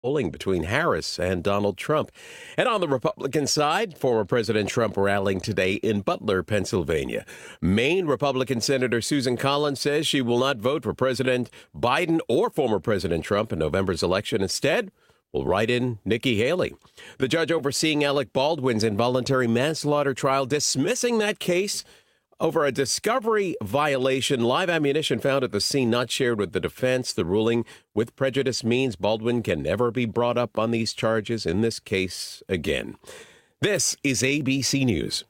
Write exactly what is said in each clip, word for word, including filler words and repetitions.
polling between Harris and Donald Trump. And on the Republican side, former President Trump rallying today in Butler, Pennsylvania. Maine Republican Senator Susan Collins says she will not vote for President Biden or former President Trump in November's election. Instead, will write in Nikki Haley. The judge overseeing Alec Baldwin's involuntary manslaughter trial dismissing that case over a discovery violation. Live ammunition found at the scene not shared with the defense. The ruling with prejudice means Baldwin can never be brought up on these charges in this case again. This is A B C News.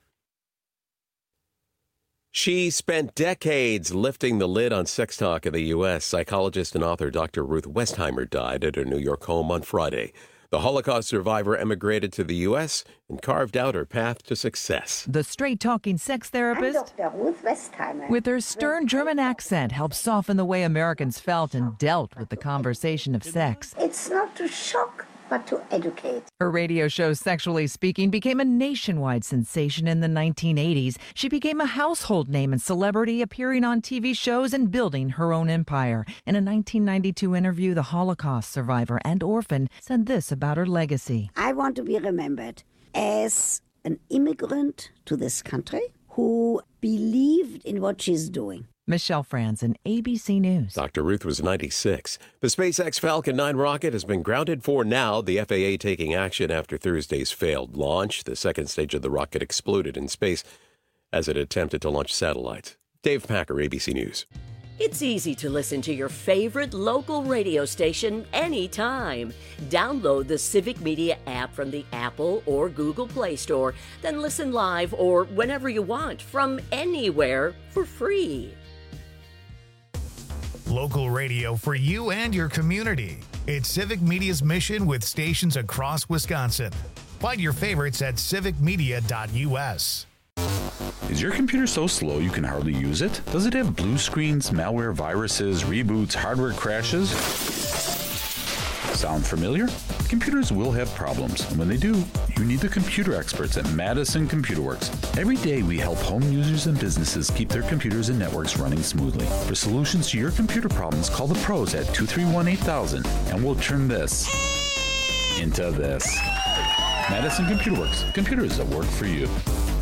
She spent decades lifting the lid on sex talk in the U S. Psychologist and author Doctor Ruth Westheimer died at her New York home on Friday. The Holocaust survivor emigrated to the U S and carved out her path to success. The straight-talking sex therapist, I'm Doctor Ruth Westheimer, with her stern German accent, helped soften the way Americans felt and dealt with the conversation of sex. It's not to shock, but to educate. Her radio show, Sexually Speaking, became a nationwide sensation in the nineteen eighties. She became a household name and celebrity, appearing on T V shows and building her own empire. In a nineteen ninety-two interview, the Holocaust survivor and orphan said this about her legacy. I want to be remembered as an immigrant to this country who believed in what she's doing. Michelle Franzen, A B C News. Doctor Ruth was ninety-six. The SpaceX Falcon nine rocket has been grounded for now, the F A A taking action after Thursday's failed launch. The second stage of the rocket exploded in space as it attempted to launch satellites. Dave Packer, A B C News. It's easy to listen to your favorite local radio station anytime. Download the Civic Media app from the Apple or Google Play Store, then listen live or whenever you want from anywhere for free. Local radio for you and your community. It's Civic Media's mission with stations across Wisconsin. Find your favorites at civic media dot U S. Is your computer so slow you can hardly use it? Does it have blue screens, malware, viruses, reboots, hardware crashes? Sound familiar? Computers will have problems, and when they do, you need the computer experts at Madison Computer Works. Every day we help home users and businesses keep their computers and networks running smoothly. For solutions to your computer problems, call the pros at two three one, eight thousand, and we'll turn this into this. Madison Computer Works, computers that work for you.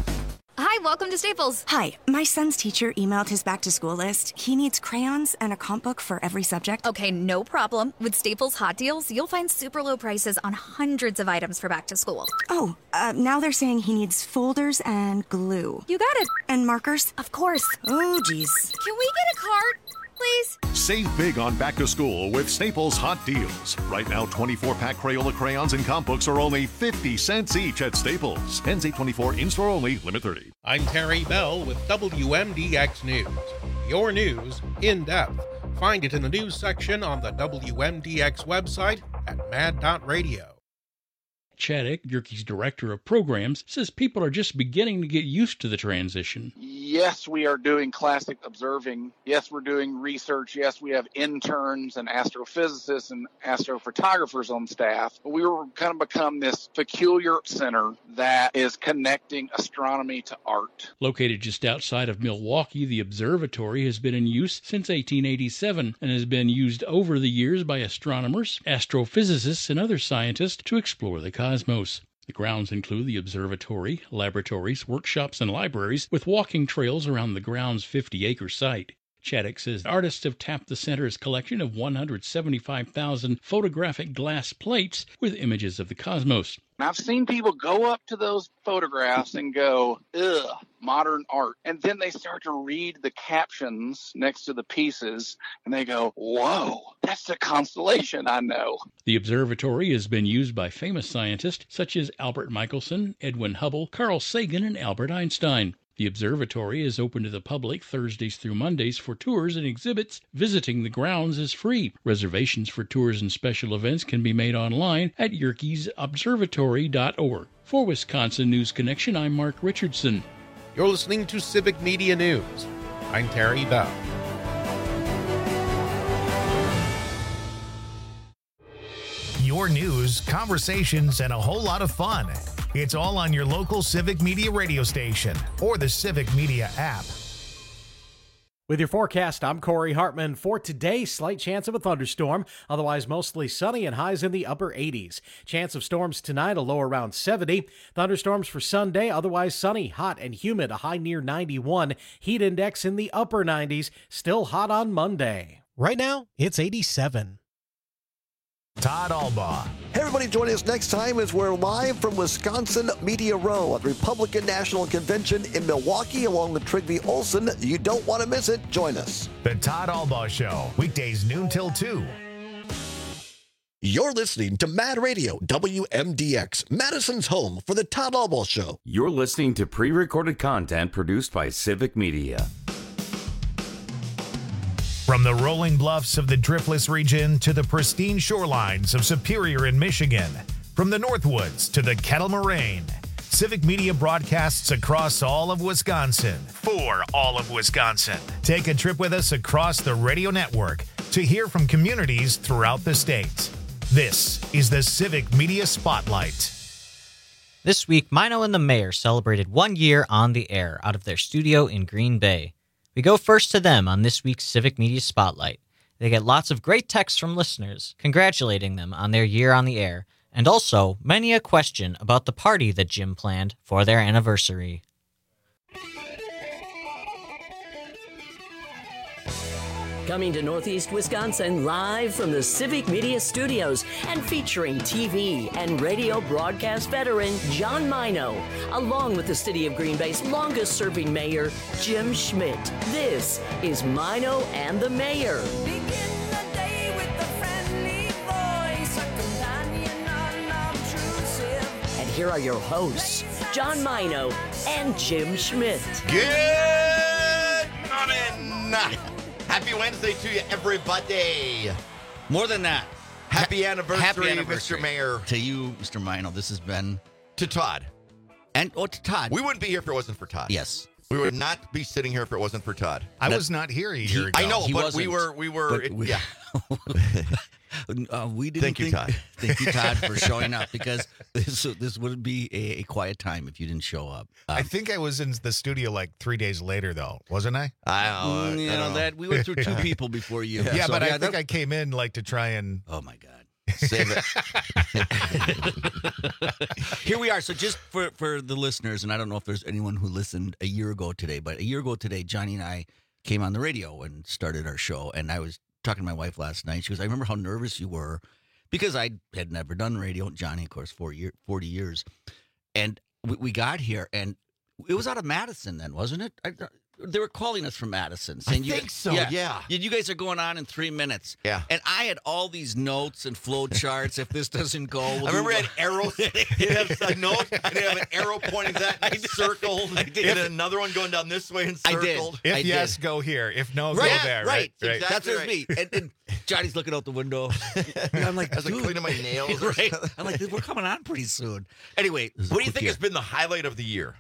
Hi, welcome to Staples. Hi, my son's teacher emailed his back-to-school list. He needs crayons and a comp book for every subject. Okay, no problem. With Staples Hot Deals, you'll find super low prices on hundreds of items for back to school. Oh, uh, now they're saying he needs folders and glue. You got it. And markers? Of course. Oh, geez. Can we get a card, please? Save big on back to school with Staples Hot Deals. Right now, twenty-four pack Crayola crayons and comp books are only fifty cents each at Staples. Ends eight twenty-four, in-store only, limit thirty. I'm Terry Bell with W M D X News. Your news in depth. Find it in the news section on the W M D X website at mad dot radio. Chaddick, Yerke's director of programs, says people are just beginning to get used to the transition. Yes, we are doing classic observing. Yes, we're doing research. Yes, we have interns and astrophysicists and astrophotographers on staff. But we were kind of become this peculiar center that is connecting astronomy to art. Located just outside of Milwaukee, the observatory has been in use since eighteen eighty-seven and has been used over the years by astronomers, astrophysicists, and other scientists to explore the cosmos. Cosmos. The grounds include the observatory, laboratories, workshops, and libraries, with walking trails around the ground's fifty-acre site. Chaddick says artists have tapped the center's collection of one hundred seventy-five thousand photographic glass plates with images of the cosmos. I've seen people go up to those photographs and go, ugh, modern art. And then they start to read the captions next to the pieces, and they go, whoa, that's the constellation I know. The observatory has been used by famous scientists such as Albert Michelson, Edwin Hubble, Carl Sagan, and Albert Einstein. The observatory is open to the public Thursdays through Mondays for tours and exhibits. Visiting the grounds is free. Reservations for tours and special events can be made online at yerkes observatory dot org. For Wisconsin News Connection, I'm Mark Richardson. You're listening to Civic Media News. I'm Terry Bell. Your news, conversations, and a whole lot of fun. It's all on your local Civic Media radio station or the Civic Media app. With your forecast, I'm Corey Hartman. For today, slight chance of a thunderstorm, otherwise mostly sunny and highs in the upper eighties. Chance of storms tonight, a low around seventy. Thunderstorms for Sunday, otherwise sunny, hot and humid, a high near ninety-one. Heat index in the upper nineties, still hot on Monday. Right now, it's eighty-seven. Todd Albaugh. Hey, everybody, join us next time as we're live from Wisconsin Media Row at the Republican National Convention in Milwaukee along with Trygve Olsen. You don't want to miss it. Join us. The Todd Albaugh Show, weekdays noon till two. You're listening to Mad Radio, W M D X, Madison's home for the Todd Albaugh Show. You're listening to pre-recorded content produced by Civic Media. From the rolling bluffs of the Driftless region to the pristine shorelines of Superior in Michigan, from the Northwoods to the Kettle Moraine, Civic Media broadcasts across all of Wisconsin for all of Wisconsin. Take a trip with us across the radio network to hear from communities throughout the state. This is the Civic Media Spotlight. This week, Mino and the Mayor celebrated one year on the air out of their studio in Green Bay. We go first to them on this week's Civic Media Spotlight. They get lots of great texts from listeners congratulating them on their year on the air, and also many a question about the party that Jim planned for their anniversary. Coming to Northeast Wisconsin live from the Civic Media Studios and featuring T V and radio broadcast veteran John Mino, along with the City of Green Bay's longest-serving mayor, Jim Schmidt. This is Mino and the Mayor. And here are your hosts, John Mino and Jim Schmidt. Good morning! Happy Wednesday to you, everybody. More than that. Happy anniversary, Happy anniversary, Mister Mayor. To you, Mister Mino. This has been... To Todd. And, oh, to Todd. We wouldn't be here if it wasn't for Todd. Yes. We would not be sitting here if it wasn't for Todd. I was not here a year ago. I know, He but wasn't, we were, we were, but we- yeah. uh, we didn't Thank you, think, Todd. Thank you, Todd, for showing up, because this this would be a, a quiet time if you didn't show up. Um, I think I was in the studio like three days later, though, wasn't I? I don't know. you I know, don't know. that we went through two people before you. Yeah, So, but I that- think I came in like to try and... Oh, my God. Save it. Here we are. So just for, for the listeners, and I don't know if there's anyone who listened a year ago today, but a year ago today, Johnny and I came on the radio and started our show. And I was talking to my wife last night. She goes, I remember how nervous you were because I had never done radio. Johnny, of course, four year, forty years. And we, we got here, and it was out of Madison then, wasn't it? I, they were calling us from Madison. Saying I you think guys, so, yeah. You guys are going on in three minutes. Yeah. And I had all these notes and flow charts. If this doesn't go, we'll I remember do it had arrows. It have a note, and it have an arrow pointing to that and circled, and another one going down this way and I did. circled. If I yes, did. go here. If no, Right, go there. right. Right. Exactly. That's what it was me. And, and Johnny's looking out the window. And I'm like, As I dude. cleaning my nails. or Right. something. I'm like, we're coming on pretty soon. Anyway, What do you think has been the highlight of the year?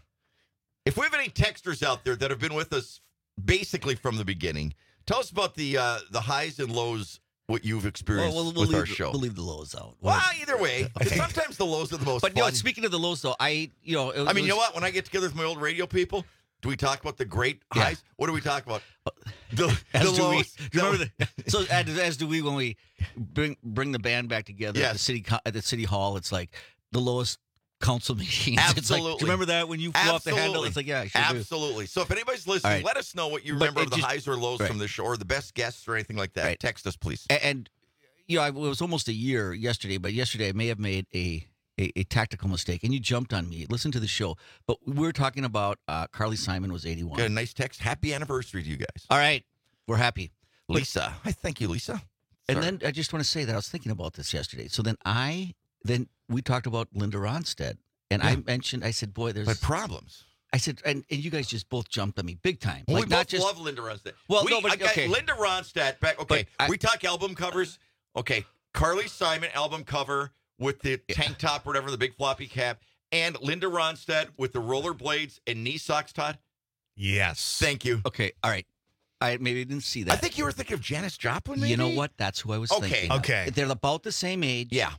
If we have any texters out there that have been with us basically from the beginning, tell us about the uh, the highs and lows, what you've experienced Well, we'll, we'll with leave, our show. We'll leave the lows out. Well, either way, sometimes the lows are the most But you fun. know, speaking of the lows, though, I, you know, it I mean, was, you know what? When I get together with my old radio people, do we talk about the great Yeah. highs? What do we talk about? The, As the do we. lows. Do you remember the, so as, as do we when we bring bring the band back together at the Yes. city co- at the city hall. It's like the lowest council meetings. It's like, Absolutely. do you remember that when you flew off the handle? Absolutely. It's like, yeah, I sure do. Absolutely. So if anybody's listening, All right. let us know what you But remember it of the just- highs or lows right. from the show, or the best guests or anything like that. Right. Text us, please. And, and you know, I, it was almost a year yesterday, but yesterday I may have made a, a, a tactical mistake, and you jumped on me. Listen to the show. But we were talking about uh, Carly Simon was eighty-one. Got a nice text. Happy anniversary to you guys. All right. We're happy. Lisa. I thank you, Lisa. And Sorry. then I just want to say that I was thinking about this yesterday. So then I, then we talked about Linda Ronstadt. And Yeah. I mentioned, I said, boy, there's But problems. I said, and, and you guys just both jumped on me big time. Well, like we not both just love Linda Ronstadt. Well, we, no, but I got okay. Linda Ronstadt back. Okay, But I- we talk album covers. Okay, Carly Simon album cover with the tank top, or whatever, the big floppy cap, and Linda Ronstadt with the rollerblades and knee socks. Todd, Yes. thank you. Okay, all right. I maybe didn't see that. I think you were thinking of Janis Joplin. Maybe? You know what? That's who I was Okay. thinking. of. Okay. They're about the same age. Yeah.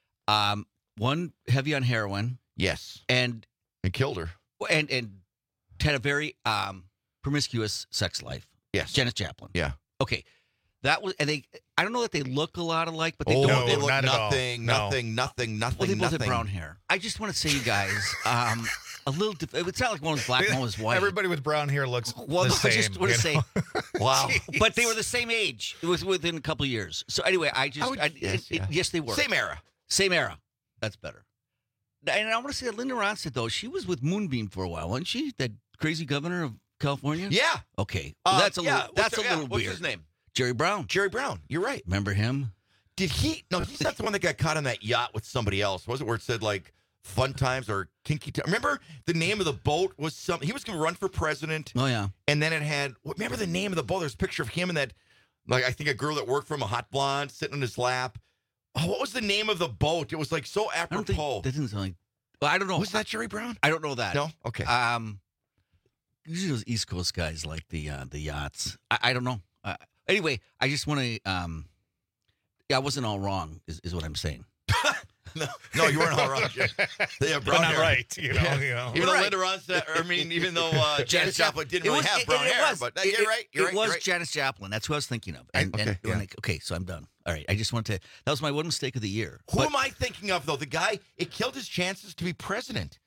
Um, one heavy on heroin, Yes. and And killed her. and and had a very um promiscuous sex life. Yes. Janis Joplin. Yeah. Okay. That was, and they, I don't know that they look a lot alike, but they Oh, don't. they look look not nothing, No. nothing, nothing, nothing, Well, they both nothing. have brown hair. I just want to say, you guys, um, a little. Dif- it's not like one was black, one was white. Everybody with brown hair looks Well, the no, same. I just want you to say, know? wow. Jeez. But they were the same age. It was within a couple of years. So anyway, I just, I would- I, yes, it- it- yeah. yes, they were Same era. Same era. That's better. And I want to say that Linda Ronstadt, though, she was with Moonbeam for a while, wasn't she? That crazy governor of California. Yeah. Okay. Uh, Well, that's a yeah. little. What's That's her- a yeah, little what's weird. his name? Jerry Brown. Jerry Brown. You're right. Remember him? Did he? No, he's not the one that got caught on that yacht with somebody else. Was it where it said like Fun Times or Kinky Times? Remember the name of the boat was some. He was going to run for president. Oh yeah. And then it had. Remember the name of the boat? There's a picture of him and that, like I think a girl that worked for him, a hot blonde, sitting on his lap. Oh, what was the name of the boat? It was like so I don't think apropos. that didn't sound like. Well, I don't know. Was that Jerry Brown? I don't know that. No. Okay. Um, usually those East Coast guys like the uh, the yachts. I, I don't know. Uh, anyway, I just want to. Um, yeah, I wasn't all wrong. Is, is what I'm saying. no, no, you weren't all wrong. They have brown But not hair. right, you know, Yeah. you know. Even though Right. Linda Ronstadt, or I mean, even though uh, Janis Joplin didn't It really was- have it- brown it hair, was. but uh, It- you're right. You're it right. was you're right. Janis Joplin. That's who I was thinking of. And, Okay, and, yeah. and like, okay, so I'm done. All right, I just want to. That was my one mistake of the year. Who But- am I thinking of though? The guy it killed his chances to be president.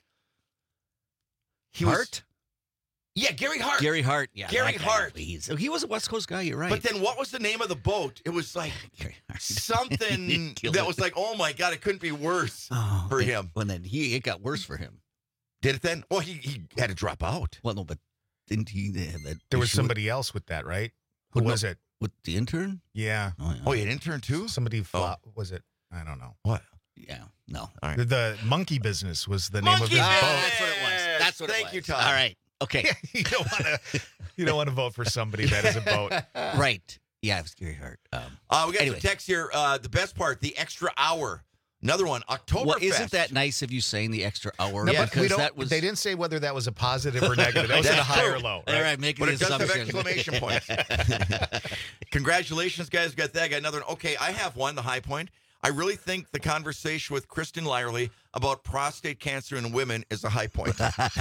He was- Hart? yeah, Gary Hart. Gary Hart. Yeah, Gary that guy, Hart. He's, he was a West Coast guy. You're right. But then what was the name of the boat? It was like Gary Hart. something Killed that it. was like, oh my God, it couldn't be worse Oh, for and- him. Well, then he it got worse for him. Did it then? Well, he, he had to drop out. Well, no, but didn't he have that? There was issue somebody else with that, right? Who Well, no. was it? with, with the intern. Yeah. Oh, yeah. Oh, you had an intern too? Somebody flop. Was it? I don't know. What? Yeah, no. All right. The, the monkey business was the name of Monkey his business! boat. That's what it was. That's what Thank it was. you, Todd. All right. Okay. you don't want to. You don't want to vote for somebody that is a boat. Right. Yeah, it was Gary Hart. Um, Uh, we got Anyway. some text here. Uh, the best part, the extra hour. Another one, Oktoberfest. well, isn't that nice of you saying the extra hour? No, Yeah, but we because don't. that was. They didn't say whether that was a positive or negative. That was at a That's high true. or low. All Right? right, make But the it does have assumption. exclamation points. Congratulations, guys. Got that. Got another one. Okay, I have one, the high point. I really think the conversation with Kristen Lyerly about prostate cancer in women is a high point.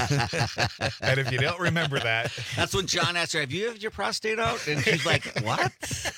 And if you don't remember that, That's when John asked her, "Have you had your prostate out?" And she's like, "What?"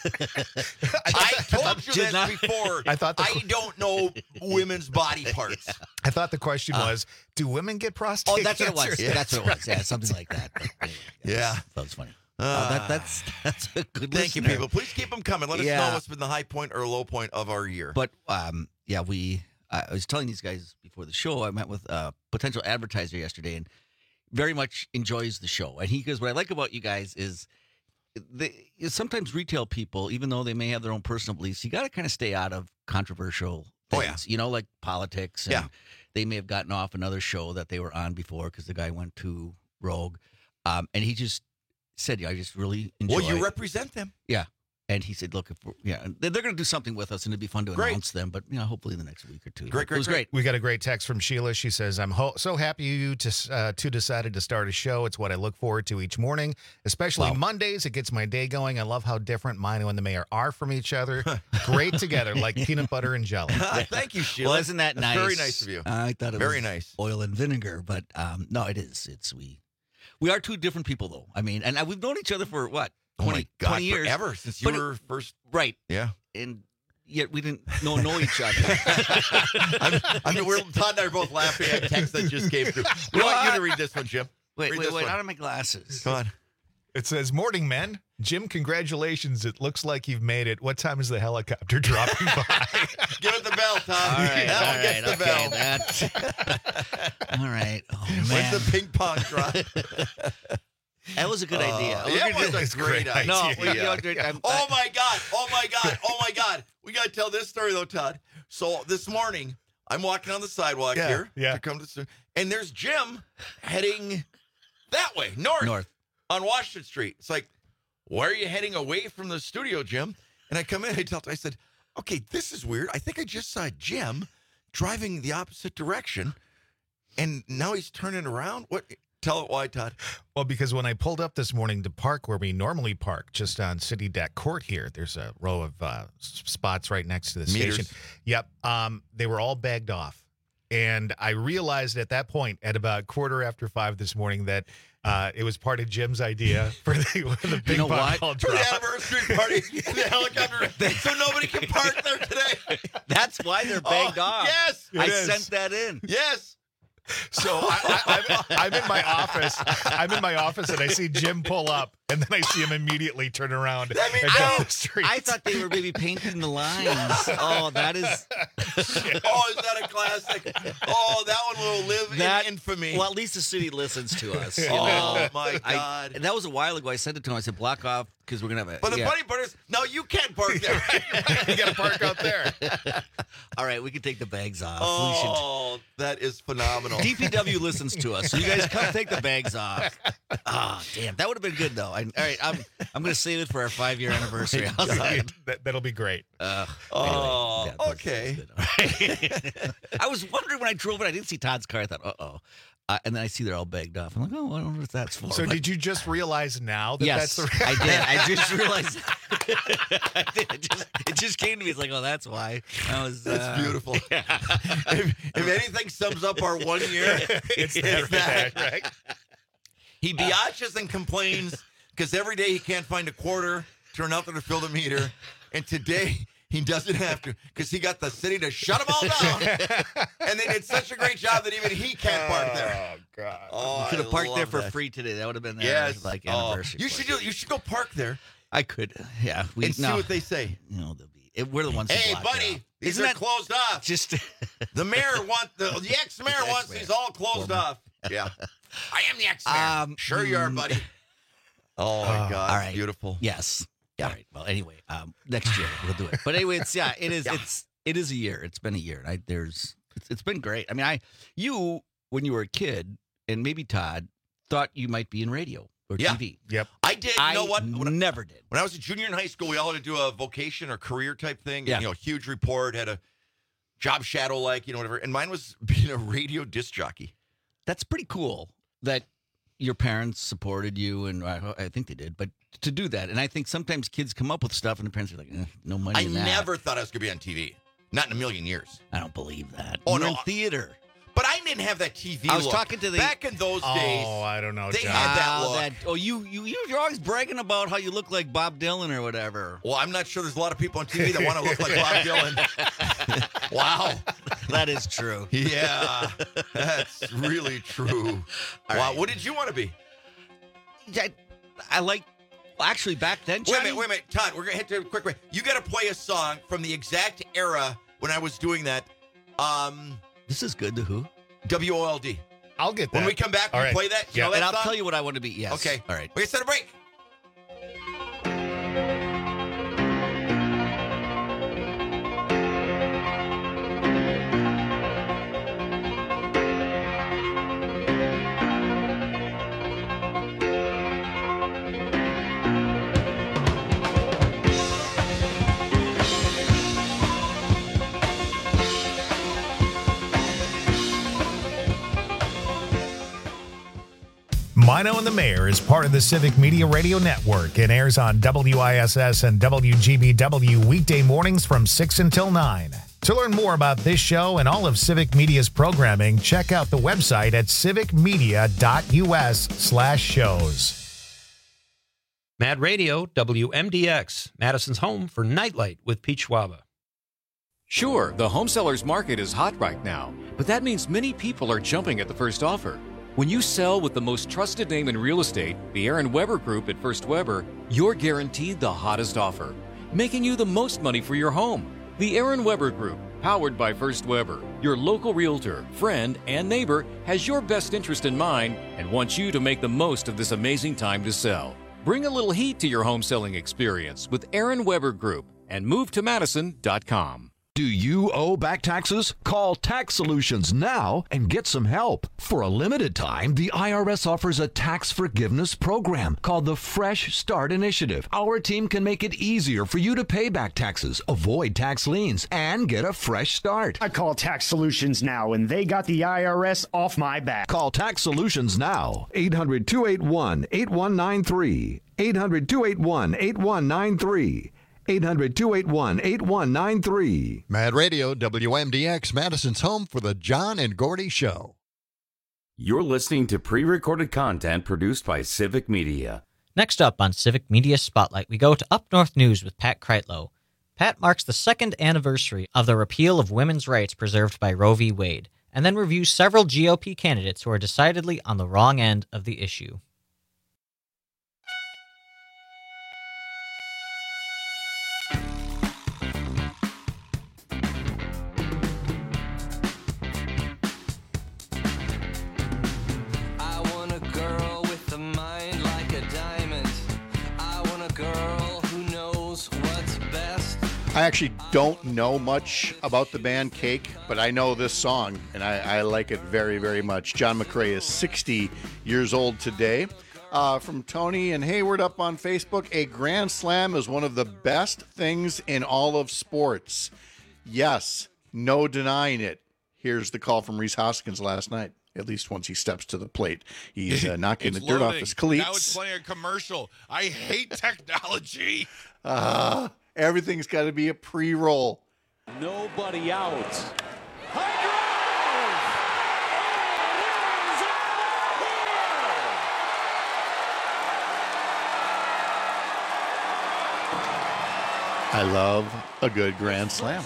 I told you Did this not- before. I thought the- I don't know women's body parts. I thought the question was, do women get prostate Uh, Oh, that's what it cancer? was. Yeah, that's what it was. Yeah, something like that. But anyway, Yeah. that was funny. Uh, Uh, that, that's that's a good. Thank you, listener. people. Please keep them coming. Let us Yeah. know what's been the high point or low point of our year. But um, yeah, we. I was telling these guys before the show. I met with a potential advertiser yesterday, and very much enjoys the show. And he goes, "What I like about you guys is." They, sometimes retail people, even though they may have their own personal beliefs, you got to kind of stay out of controversial things. Oh, yeah. You know, like politics. And Yeah. They may have gotten off another show that they were on before because the guy went to Rogue. Um, and he just said, yeah, I just really enjoy well, you represent them. Yeah. And he said, look, if we're, yeah, they're going to do something with us, and it'd be fun to Great. announce them. But, you know, hopefully in the next week or two. Great, great, It was great. We got a great text from Sheila. She says, I'm ho- so happy you to, uh, to decided to start a show. It's what I look forward to each morning, especially Wow. Mondays. It gets my day going. I love how different Mino and the mayor are from each other. Great together, like peanut butter and jelly. Thank you, Sheila. Well, isn't that That's nice? very nice of you. I thought it Very was nice. oil and vinegar, but um, no, it is. It's we. We are two different people, though. I mean, and uh, we've known each other for what Oh, my twenty, God, twenty years, forever since you But it- were first. right? Yeah. And yet we didn't know know each other. I'm, I mean, we're, Todd and I are both laughing at text that just came through. We want you to read this one, Jim. Wait, Read wait, this wait! one. Out of my glasses. Come on. It says, morning, men. Jim, congratulations. It looks like you've made it. What time is the helicopter dropping by? Give it the bell, Todd. All right, that all one gets right, the okay, bell. that- all right. Oh man, When's the ping pong drop? that was a good idea. Uh, Look yeah, at it was this. a great idea. No, well, you know, dude, I'm- Oh my God! Oh my God! Oh my God! We got to tell this story though, Todd. So this morning, I'm walking on the sidewalk Yeah, here yeah. to come to, and there's Jim heading that way, north, North. on Washington Street. It's like, why are you heading away from the studio, Jim? And I come in, I tell, I said, okay, this is weird. I think I just saw Jim driving the opposite direction, and now he's turning around. What? Tell it why, Todd. Well, because when I pulled up this morning to park where we normally park, just on City Deck Court here, there's a row of uh, s- spots right next to the Meters. station. Yep. Um, they were all bagged off. And I realized at that point, at about quarter after five this morning, that Uh, it was part of Jim's idea for the, for the big You know what? ball For drop. the anniversary party, the helicopter, so nobody can park there today. That's why they're bagged Oh, off. yes. I It is. sent that in. Yes. So I, I, I'm, I'm in my office. I'm in my office, and I see Jim pull up, and then I see him immediately turn around and go I, up the street. I thought they were maybe painting the lines. Oh, that is Oh, is that a classic? Oh, that one will live that in infamy. Well, at least the city listens to us. you Oh, know? my I- God. and that was a while ago. I sent it to him. I said, block off because we're gonna have a. But the yeah. funny part is, no, you can't park there. You got to park out there. All right, we can take the bags off. Oh, that is phenomenal. We should. D P W listens to us, so you guys come take the bags off. Ah, damn, that would have been good though. I, all right, I'm I'm gonna save it for our five year anniversary. How's that? that, that'll be great. Uh, Oh, anyway, yeah, okay. I was wondering when I drove it, I didn't see Todd's car. I thought, uh oh. Uh, and then I see they're all bagged off. I'm like, oh, I wonder what that's for. So Like, did you just realize now that yes, that's the I did. I just realized. I did. It just, it just came to me. It's like, oh, that's why. I was. That's uh, beautiful. if, if anything sums up our one year, it's it's that, that. right? He biatches and complains because every day he can't find a quarter to nothing to fill the meter. And today he doesn't have to because he got the city to shut them all down. And they did such a great job that even he can't park there. Oh God! Oh, You could have I parked there love for that. free today. That would have been their Yes. like Oh, anniversary. you should do. You should go park there I could. Yeah. We, and see no, what they say. No, they'll be. It, we're the ones. who Hey, block it buddy, off. these Isn't are that closed off. just? The mayor want the, the ex-mayor The wants ex-mayor. these all closed Former. off. Yeah, I am the ex-mayor. Um, sure you are, mm, buddy. Oh my God! all right. Beautiful. Yes. All right. Well, anyway, um, next year we'll do it. But anyway, it's yeah, it is. Yeah. It's it is a year. It's been a year. I, there's it's, it's been great. I mean, I you when you were a kid and maybe Todd thought you might be in radio or Yeah. T V. Yep. I did. You I know what? When I, never did. when I was a junior in high school, we all had to do a vocation or career type thing. Yeah. And, you know, huge report, had a job shadow, like you know, whatever. And mine was being a radio disc jockey. That's pretty cool that your parents supported you, and I, I think they did. But to do that, and I think sometimes kids come up with stuff, and the parents are like, eh, "No money." I in that. never thought I was going to be on T V. Not in a million years. I don't believe that. Oh, You were no. in theater. But I didn't have that T V. I was look. talking to the- back in those days. Oh, I don't know. They John. had that Ah, look. oh, you you you- you're always bragging about how you look like Bob Dylan or whatever. Well, I'm not sure there's a lot of people on T V that want to look like Bob Dylan. Wow. That is true. Yeah, that's really true. All wow. right. What did you want to be? I, I like. Well, actually, back then, Wait Johnny, a minute, wait a minute, Todd. We're gonna hit to a quick break. You got to play a song from the exact era when I was doing that. Um, this is good. The Who. W O L D. I'll get that. When we come back, All we right. play that. You Yeah. know that And I'll song? tell you what I want to be. Yes. Okay. All right. We're gonna set a break. Mino and the Mayor is part of the Civic Media Radio Network and airs on W I S S and W G B W weekday mornings from six until nine. To learn more about this show and all of Civic Media's programming, check out the website at civicmedia.us slash shows. Mad Radio, W M D X, Madison's home for Nightlight with Pete Schwaba. Sure, the home seller's market is hot right now, but that means many people are jumping at the first offer. When you sell with the most trusted name in real estate, the Aaron Weber Group at First Weber, you're guaranteed the hottest offer, making you the most money for your home. The Aaron Weber Group, powered by First Weber, your local realtor, friend, and neighbor, has your best interest in mind and wants you to make the most of this amazing time to sell. Bring a little heat to your home selling experience with Aaron Weber Group and move to madison dot com. Do you owe back taxes? Call Tax Solutions now and get some help. For a limited time, the I R S offers a tax forgiveness program called the Fresh Start Initiative. Our team can make it easier for you to pay back taxes, avoid tax liens, and get a fresh start. I call Tax Solutions now, and they got the I R S off my back. Call Tax Solutions now. eight hundred, two eight one, eight one nine three. eight hundred, two eight one, eight one nine three. eight hundred, two eight one, eight one nine three. Mad Radio, W M D X, Madison's home for the John and Gordy Show. You're listening to pre-recorded content produced by Civic Media. Next up on Civic Media Spotlight, we go to Up North News with Pat Kreitlow. Pat marks the second anniversary of the repeal of women's rights preserved by Roe v. Wade, and then reviews several G O P candidates who are decidedly on the wrong end of the issue. I actually don't know much about the band Cake, but I know this song, and I, I like it very, very much. John McCrae is sixty years old today. Uh, from Tony and Hayward up on Facebook, a Grand Slam is one of the best things in all of sports. Yes, no denying it. Here's the call from Rhys Hoskins last night. At least once he steps to the plate, he's uh, knocking the dirt loading. off his cleats. Now it's playing a commercial. I hate technology. Uh, everything's got to be a pre-roll. Nobody out. I love a good Grand Slam.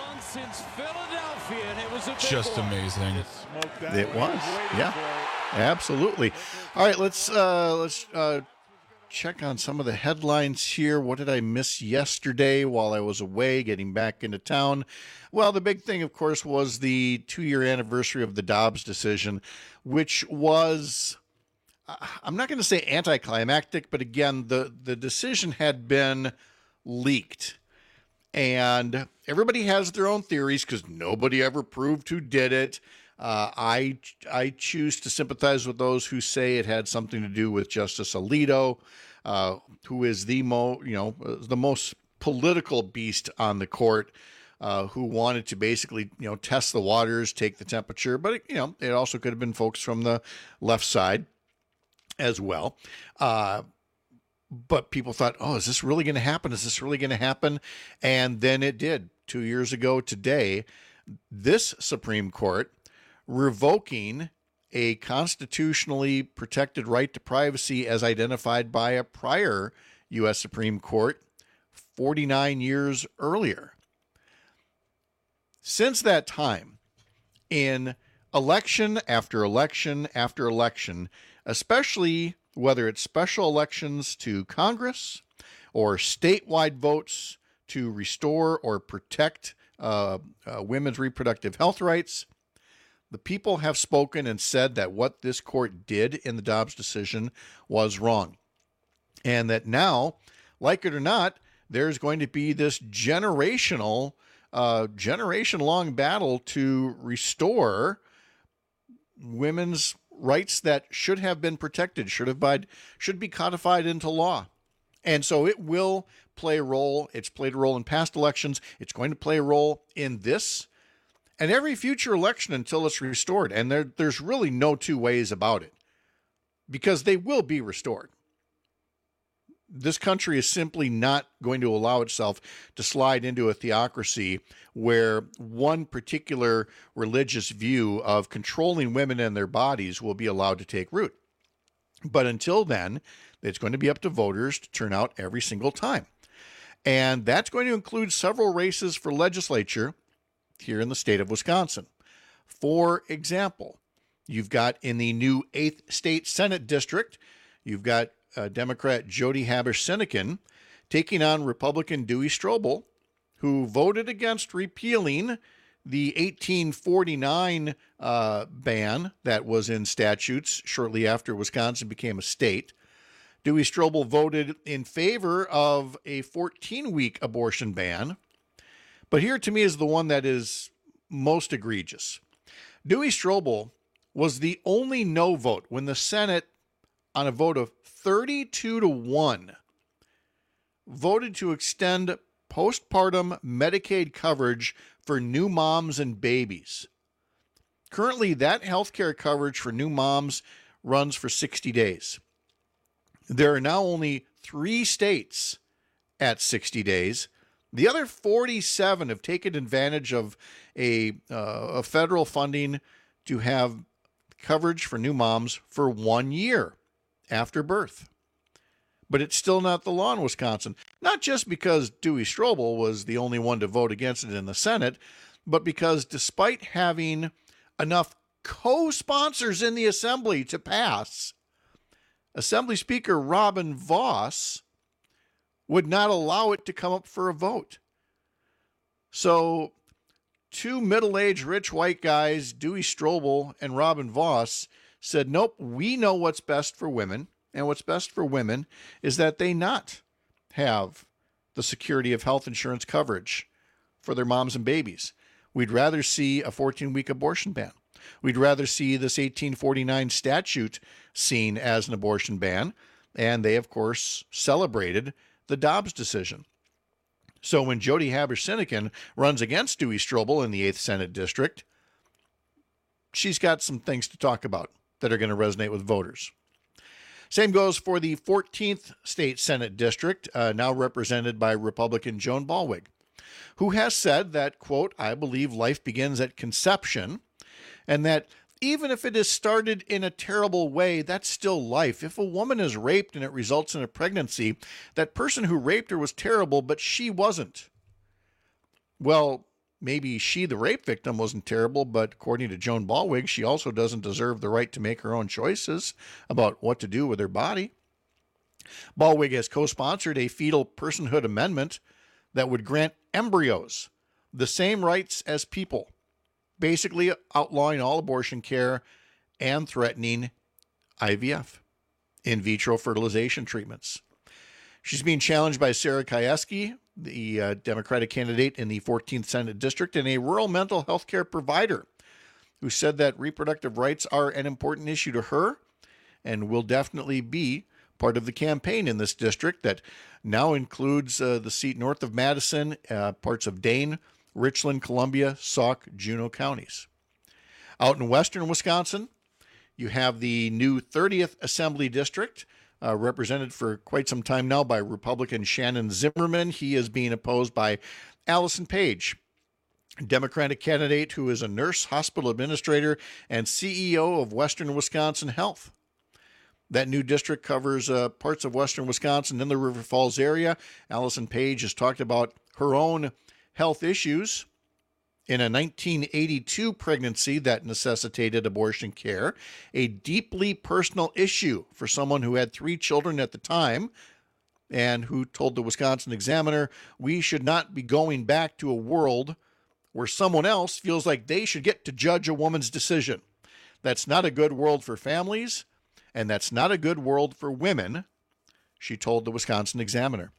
Just amazing. It was, yeah, absolutely. All right, let's uh, let's uh, check on some of the headlines here. What did I miss yesterday while I was away, getting back into town? Well, the big thing, of course, was the two-year anniversary of the Dobbs decision, which was, I'm not going to say anticlimactic, but again, the the decision had been leaked. And everybody has their own theories because nobody ever proved who did it. Uh, I I choose to sympathize with those who say it had something to do with Justice Alito, uh, who is the mo you know the most political beast on the court, uh, who wanted to basically you know test the waters, take the temperature. But it, you know it also could have been folks from the left side as well. Uh, But people thought, oh, is this really going to happen? Is this really going to happen? And then it did. Two years ago today, this Supreme Court revoking a constitutionally protected right to privacy as identified by a prior U S Supreme Court forty-nine years earlier. Since that time, in election after election after election, especially whether it's special elections to Congress or statewide votes to restore or protect uh, uh, women's reproductive health rights, the people have spoken and said that what this court did in the Dobbs decision was wrong. And that now, like it or not, there's going to be this generational, uh, generation-long battle to restore women's rights that should have been protected, should have been, should be codified into law. And so it will play a role. It's played a role in past elections. It's going to play a role in this and every future election until it's restored. And there, there's really no two ways about it because they will be restored. This country is simply not going to allow itself to slide into a theocracy where one particular religious view of controlling women and their bodies will be allowed to take root. But until then, it's going to be up to voters to turn out every single time. And that's going to include several races for legislature here in the state of Wisconsin. For example, you've got in the new eighth State Senate District, you've got Uh, Democrat Jody Haber-Sinekin taking on Republican Dewey Strobel, who voted against repealing the eighteen forty-nine uh, ban that was in statutes shortly after Wisconsin became a state. Dewey Strobel voted in favor of a fourteen-week abortion ban. But here to me is the one that is most egregious. Dewey Strobel was the only no vote when the Senate, on a vote of thirty-two to one, voted to extend postpartum Medicaid coverage for new moms and babies. Currently, that health care coverage for new moms runs for sixty days. There are now only three states at sixty days. The other forty-seven have taken advantage of a, uh, a federal funding to have coverage for new moms for one year after birth. But it's still not the law in Wisconsin, not just because Dewey Strobel was the only one to vote against it in the Senate, but because despite having enough co-sponsors in the Assembly to pass, Assembly Speaker Robin Vos would not allow it to come up for a vote. So two middle-aged rich white guys, Dewey Strobel and Robin Vos, said, nope, we know what's best for women. And what's best for women is that they not have the security of health insurance coverage for their moms and babies. We'd rather see a fourteen-week abortion ban. We'd rather see this eighteen forty-nine statute seen as an abortion ban. And they, of course, celebrated the Dobbs decision. So when Jody Haber-Sinekin runs against Dewey Strobel in the eighth Senate District, she's got some things to talk about that are going to resonate with voters. Same goes for the fourteenth State Senate District, uh, now represented by Republican Joan Ballweg, who has said that, quote, I believe life begins at conception, and that even if it is started in a terrible way, that's still life. If a woman is raped and it results in a pregnancy, that person who raped her was terrible, but she wasn't. Well, maybe she, the rape victim, wasn't terrible, but according to Joan Ballweg, she also doesn't deserve the right to make her own choices about what to do with her body. Ballweg has co-sponsored a fetal personhood amendment that would grant embryos the same rights as people, basically outlawing all abortion care and threatening I V F, in vitro fertilization treatments. She's being challenged by Sarah Kieski, the uh, Democratic candidate in the fourteenth Senate District, and a rural mental health care provider who said that reproductive rights are an important issue to her and will definitely be part of the campaign in this district that now includes uh, the seat north of Madison, uh, parts of Dane, Richland, Columbia, Sauk, Juneau counties. Out in western Wisconsin, you have the new thirtieth Assembly District, uh, represented for quite some time now by Republican Shannon Zimmerman. He is being opposed by Allison Page, Democratic candidate who is a nurse, hospital administrator, and C E O of Western Wisconsin Health. That new district covers uh, parts of western Wisconsin in the River Falls area. Allison Page has talked about her own health issues in a nineteen eighty-two pregnancy that necessitated abortion care, a deeply personal issue for someone who had three children at the time and who told the Wisconsin Examiner, we should not be going back to a world where someone else feels like they should get to judge a woman's decision. That's not a good world for families, and that's not a good world for women, she told the Wisconsin Examiner.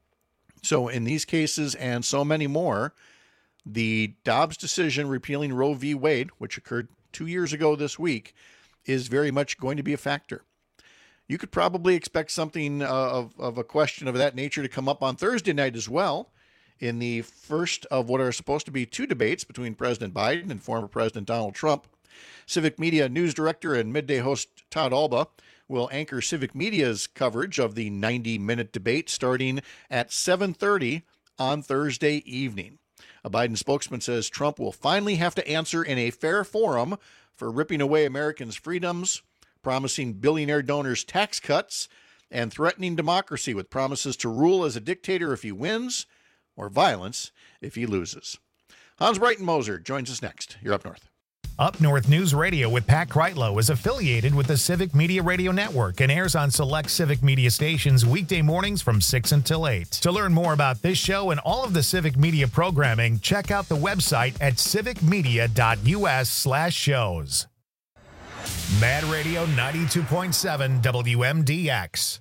So in these cases and so many more, the Dobbs decision repealing Roe v. Wade, which occurred two years ago this week, is very much going to be a factor. You could probably expect something uh, of, of a question of that nature to come up on Thursday night as well, in the first of what are supposed to be two debates between President Biden and former President Donald Trump. Civic Media news director and midday host Todd Alba will anchor Civic Media's coverage of the ninety-minute debate starting at seven thirty on Thursday evening. A Biden spokesman says Trump will finally have to answer in a fair forum for ripping away Americans' freedoms, promising billionaire donors tax cuts, and threatening democracy with promises to rule as a dictator if he wins or violence if he loses. Hans Breitenmoser joins us next. You're Up North. Up North News Radio with Pat Kreitlow is affiliated with the Civic Media Radio Network and airs on select Civic Media stations weekday mornings from six until eight. To learn more about this show and all of the Civic Media programming, check out the website at civicmedia.us slash shows. Mad Radio ninety-two point seven W M D X.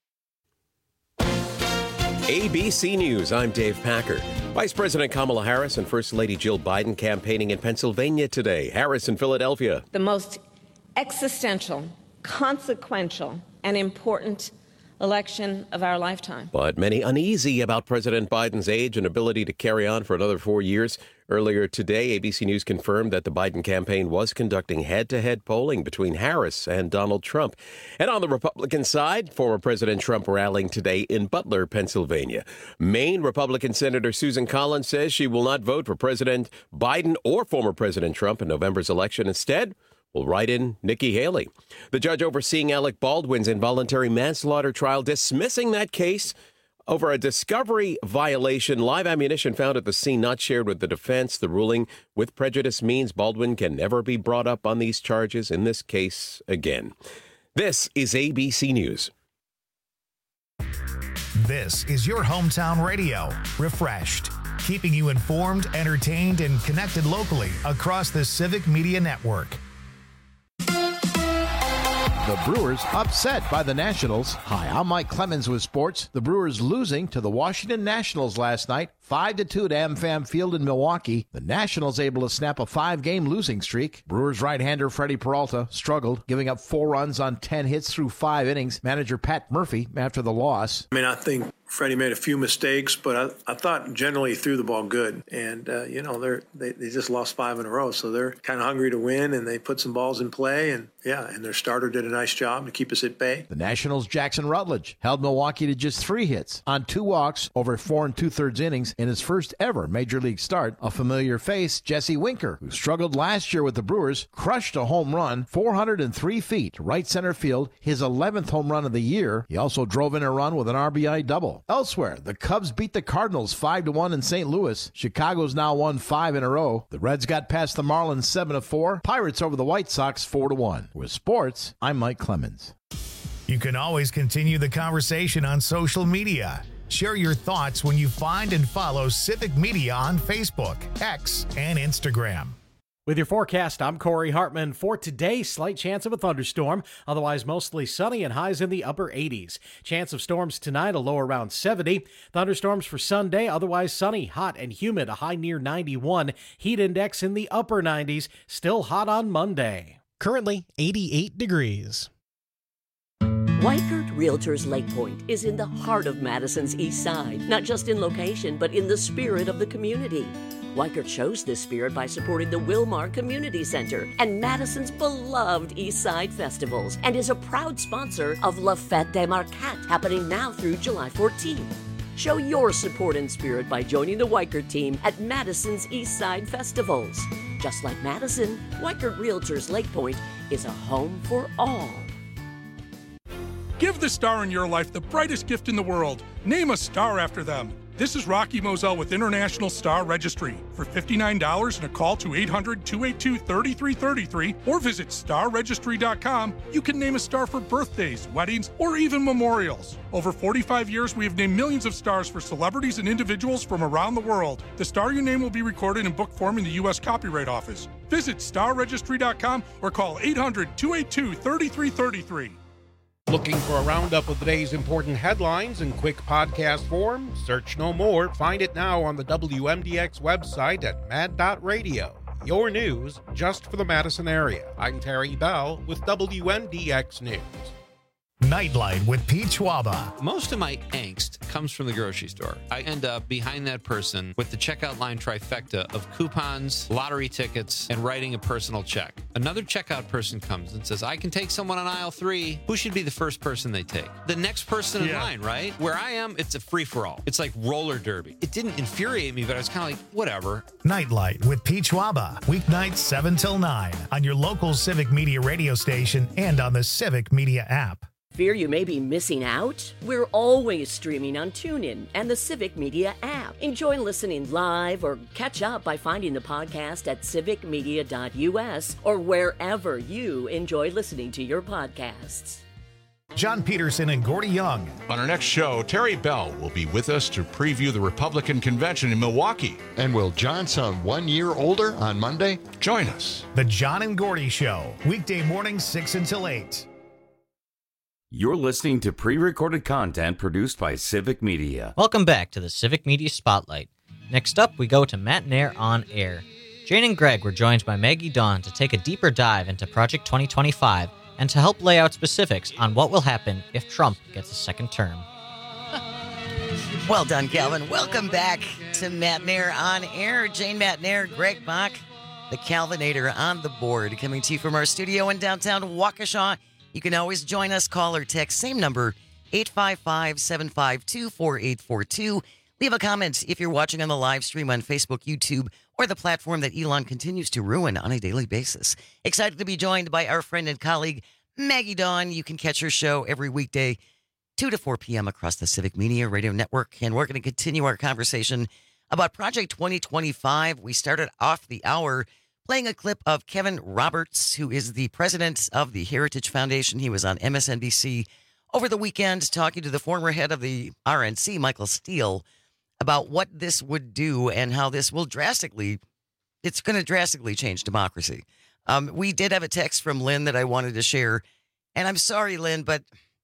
A B C News, I'm Dave Packer. Vice President Kamala Harris and First Lady Jill Biden campaigning in Pennsylvania today. Harris in Philadelphia. The most existential, consequential, and important election of our lifetime. But many uneasy about President Biden's age and ability to carry on for another four years. Earlier today, A B C News confirmed that the Biden campaign was conducting head-to-head polling between Harris and Donald Trump. And on the Republican side, former President Trump rallying today in Butler, Pennsylvania. Maine Republican Senator Susan Collins says she will not vote for President Biden or former President Trump in November's election. Instead, We'll write in Nikki Haley. The judge overseeing Alec Baldwin's involuntary manslaughter trial dismissing that case over a discovery violation. Live ammunition found at the scene not shared with the defense. The ruling with prejudice means Baldwin can never be brought up on these charges in this case again. This is A B C News. This is your hometown radio, Refreshed, keeping you informed, entertained, and connected locally across the Civic Media Network. The Brewers upset by the Nationals. Hi, I'm Mike Clemens with sports. The Brewers losing to the Washington Nationals last night, five to two to AmFam Field in Milwaukee. The Nationals able to snap a five-game losing streak. Brewers right-hander Freddie Peralta struggled, giving up four runs on ten hits through five innings. Manager Pat Murphy after the loss. I mean, I think Freddie made a few mistakes, but I, I thought generally he threw the ball good. And, uh, you know, they're, they they just lost five in a row, so they're kind of hungry to win, and they put some balls in play. And, yeah, and their starter did a nice job to keep us at bay. The Nationals' Jackson Rutledge held Milwaukee to just three hits on two walks over four and two-thirds innings in his first ever Major League start. A familiar face, Jesse Winker, who struggled last year with the Brewers, crushed a home run four hundred three feet to right center field, his eleventh home run of the year. He also drove in a run with an R B I double. Elsewhere, the Cubs beat the Cardinals five to one in Saint Louis. Chicago's now won five in a row. The Reds got past the Marlins seven to four. Pirates over the White Sox four to one. With sports, I'm Mike Clemens. You can always continue the conversation on social media. Share your thoughts when you find and follow Civic Media on Facebook, X, and Instagram. With your forecast, I'm Corey Hartman. For today, slight chance of a thunderstorm, otherwise mostly sunny and highs in the upper eighties. Chance of storms tonight, a low around seventy. Thunderstorms for Sunday, otherwise sunny, hot and humid, a high near ninety-one. Heat index in the upper nineties, still hot on Monday. Currently eighty-eight degrees. Weichert Realtors Lake Point is in the heart of Madison's East Side, not just in location, but in the spirit of the community. Weichert shows this spirit by supporting the Wilmar Community Center and Madison's beloved East Side festivals, and is a proud sponsor of La Fête des Marquettes, happening now through July fourteenth. Show your support and spirit by joining the Weichert team at Madison's East Side festivals. Just like Madison, Weichert Realtors Lake Point is a home for all. Give the star in your life the brightest gift in the world. Name a star after them. This is Rocky Moselle with International Star Registry. For fifty-nine dollars and a call to eight hundred, two eight two, three three three three or visit star registry dot com, you can name a star for birthdays, weddings, or even memorials. Over forty-five years, we have named millions of stars for celebrities and individuals from around the world. The star you name will be recorded in book form in the U S Copyright Office. Visit star registry dot com or call eight hundred, two eight two, three three three three. Looking for a roundup of the day's important headlines in quick podcast form? Search no more. Find it now on the W M D X website at mad dot radio. Your news just for the Madison area. I'm Terry Bell with W M D X News. Nightlight with Pete Schwaba. Most of my angst comes from the grocery store. I end up behind that person with the checkout line trifecta of coupons, lottery tickets, and writing a personal check. Another checkout person comes and says, I can take someone on aisle three. Who should be the first person they take? The next person in Yeah. line, right? Where I am, it's a free-for-all. It's like roller derby. It didn't infuriate me, but I was kind of like, whatever. Nightlight with Pete Schwaba. Weeknights seven till nine on your local Civic Media radio station and on the Civic Media app. Fear you may be missing out? We're always streaming on TuneIn and the Civic Media app. Enjoy listening live or catch up by finding the podcast at civic media dot U S or wherever you enjoy listening to your podcasts. John Peterson and Gordy Young. On our next show, Terry Bell will be with us to preview the Republican convention in Milwaukee. And will John sound one year older on Monday? Join us. The John and Gordy Show. Weekday mornings six until eight. You're listening to pre-recorded content produced by Civic Media. Welcome back to the Civic Media Spotlight. Next up, we go to Matt Nair on Air. Jane and Greg were joined by Maggie Dawn to take a deeper dive into Project twenty twenty-five and to help lay out specifics on what will happen if Trump gets a second term. Well done, Calvin. Welcome back to Matt Nair on Air. Jane Matt Nair, Greg Bach, the Calvinator on the board, coming to you from our studio in downtown Waukesha. You can always join us, call or text, same number, eight five five, seven five two, four eight four two. Leave a comment if you're watching on the live stream on Facebook, YouTube, or the platform that Elon continues to ruin on a daily basis. Excited to be joined by our friend and colleague, Maggie Dawn. You can catch her show every weekday, two to four p.m. across the Civic Media Radio Network. And we're going to continue our conversation about Project twenty twenty-five. We started off the hour playing a clip of Kevin Roberts, who is the president of the Heritage Foundation. He was on M S N B C over the weekend talking to the former head of the R N C, Michael Steele, about what this would do and how this will drastically, it's going to drastically change democracy. Um, we did have a text from Lynn that I wanted to share. And I'm sorry, Lynn, but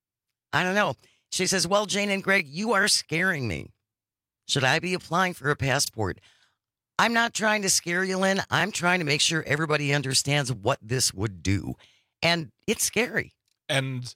I don't know. She says, well, Jane and Greg, you are scaring me. Should I be applying for a passport? I'm not trying to scare you, Lynn. I'm trying to make sure everybody understands what this would do. And it's scary. And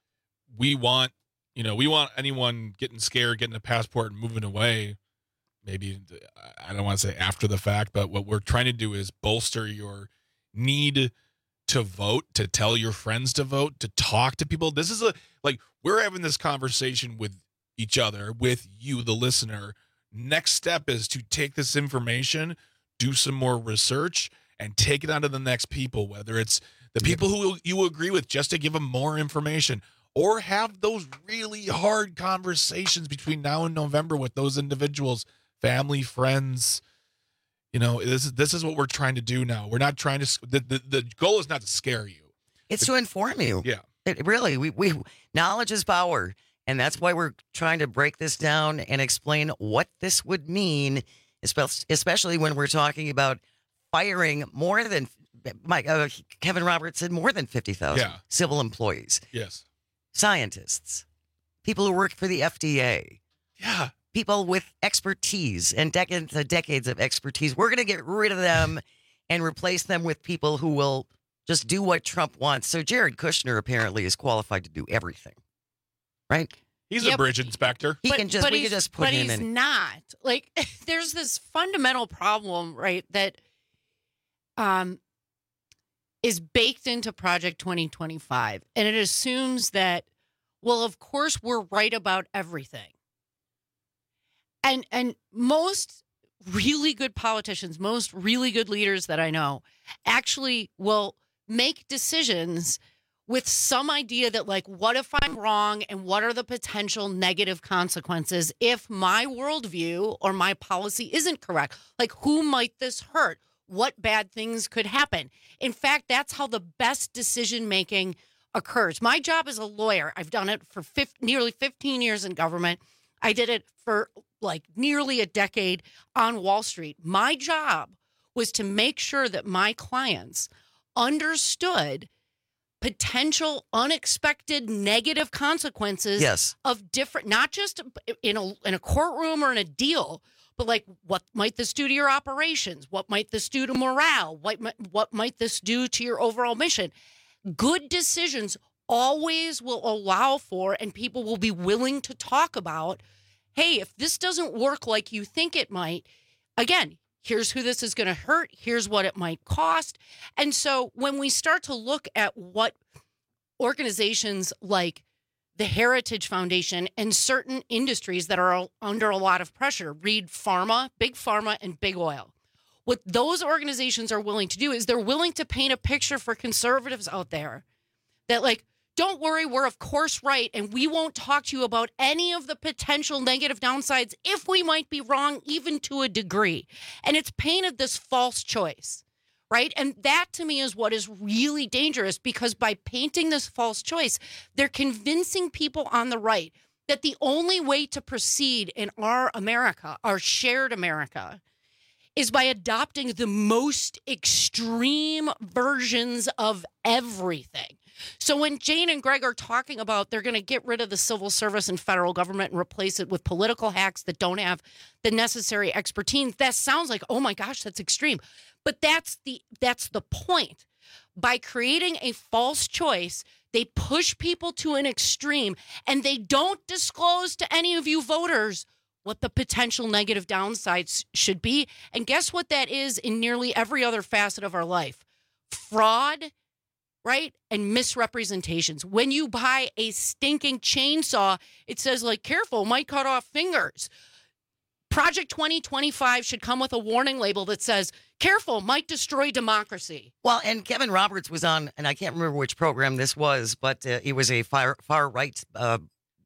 we want, you know, we want anyone getting scared, getting a passport and moving away. Maybe, I don't want to say after the fact, but what we're trying to do is bolster your need to vote, to tell your friends to vote, to talk to people. This is a, like, we're having this conversation with each other, with you, the listener. Next step is to take this information, do some more research, and take it on to the next people, whether it's the people who you agree with, just to give them more information, or have those really hard conversations between now and November with those individuals, family, friends. You know, this is this is what we're trying to do now. We're not trying to, the, the, the goal is not to scare you. It's, it's to inform you. Yeah. It, really, we, we knowledge is power. And that's why we're trying to break this down and explain what this would mean, especially when we're talking about firing more than, Mike, uh, Kevin Roberts said more than fifty thousand yeah. civil employees. Yes. Scientists, people who work for the F D A. Yeah. People with expertise and decades and decades of expertise. We're going to get rid of them and replace them with people who will just do what Trump wants. So Jared Kushner apparently is qualified to do everything. Right? He's yep. a bridge inspector. He but, can just but we can just put but him he's in. not. Like, there's this fundamental problem, right, that um is baked into Project twenty twenty-five. And it assumes that, well, of course, we're right about everything. And and most really good politicians, most really good leaders that I know actually will make decisions with some idea that, like, what if I'm wrong and what are the potential negative consequences if my worldview or my policy isn't correct? Like, who might this hurt? What bad things could happen? In fact, that's how the best decision making occurs. My job as a lawyer, I've done it for fifty, nearly fifteen years in government. I did it for like nearly a decade on Wall Street. My job was to make sure that my clients understood potential unexpected negative consequences yes. of different, not just in a in a courtroom or in a deal, but like, what might this do to your operations? What might this do to morale? What might, what might this do to your overall mission? Good decisions always will allow for, and people will be willing to talk about, hey, if this doesn't work like you think it might, again, here's who this is going to hurt. Here's what it might cost. And so when we start to look at what organizations like the Heritage Foundation and certain industries that are under a lot of pressure, read pharma, big pharma, and big oil. What those organizations are willing to do is they're willing to paint a picture for conservatives out there that, like, don't worry, we're of course right, and we won't talk to you about any of the potential negative downsides if we might be wrong, even to a degree. And it's painted this false choice, right? And that, to me, is what is really dangerous, because by painting this false choice, they're convincing people on the right that the only way to proceed in our America, our shared America, is by adopting the most extreme versions of everything. So when Jane and Greg are talking about they're going to get rid of the civil service and federal government and replace it with political hacks that don't have the necessary expertise, that sounds like, oh my gosh, that's extreme. But that's the that's the point. By creating a false choice, they push people to an extreme, and they don't disclose to any of you voters what the potential negative downsides should be. And guess what that is in nearly every other facet of our life? Fraud, right? And misrepresentations. When you buy a stinking chainsaw, it says, like, careful, might cut off fingers. Project twenty twenty-five should come with a warning label that says, careful, might destroy democracy. Well, and Kevin Roberts was on, and I can't remember which program this was, but uh, it was a far, far right uh,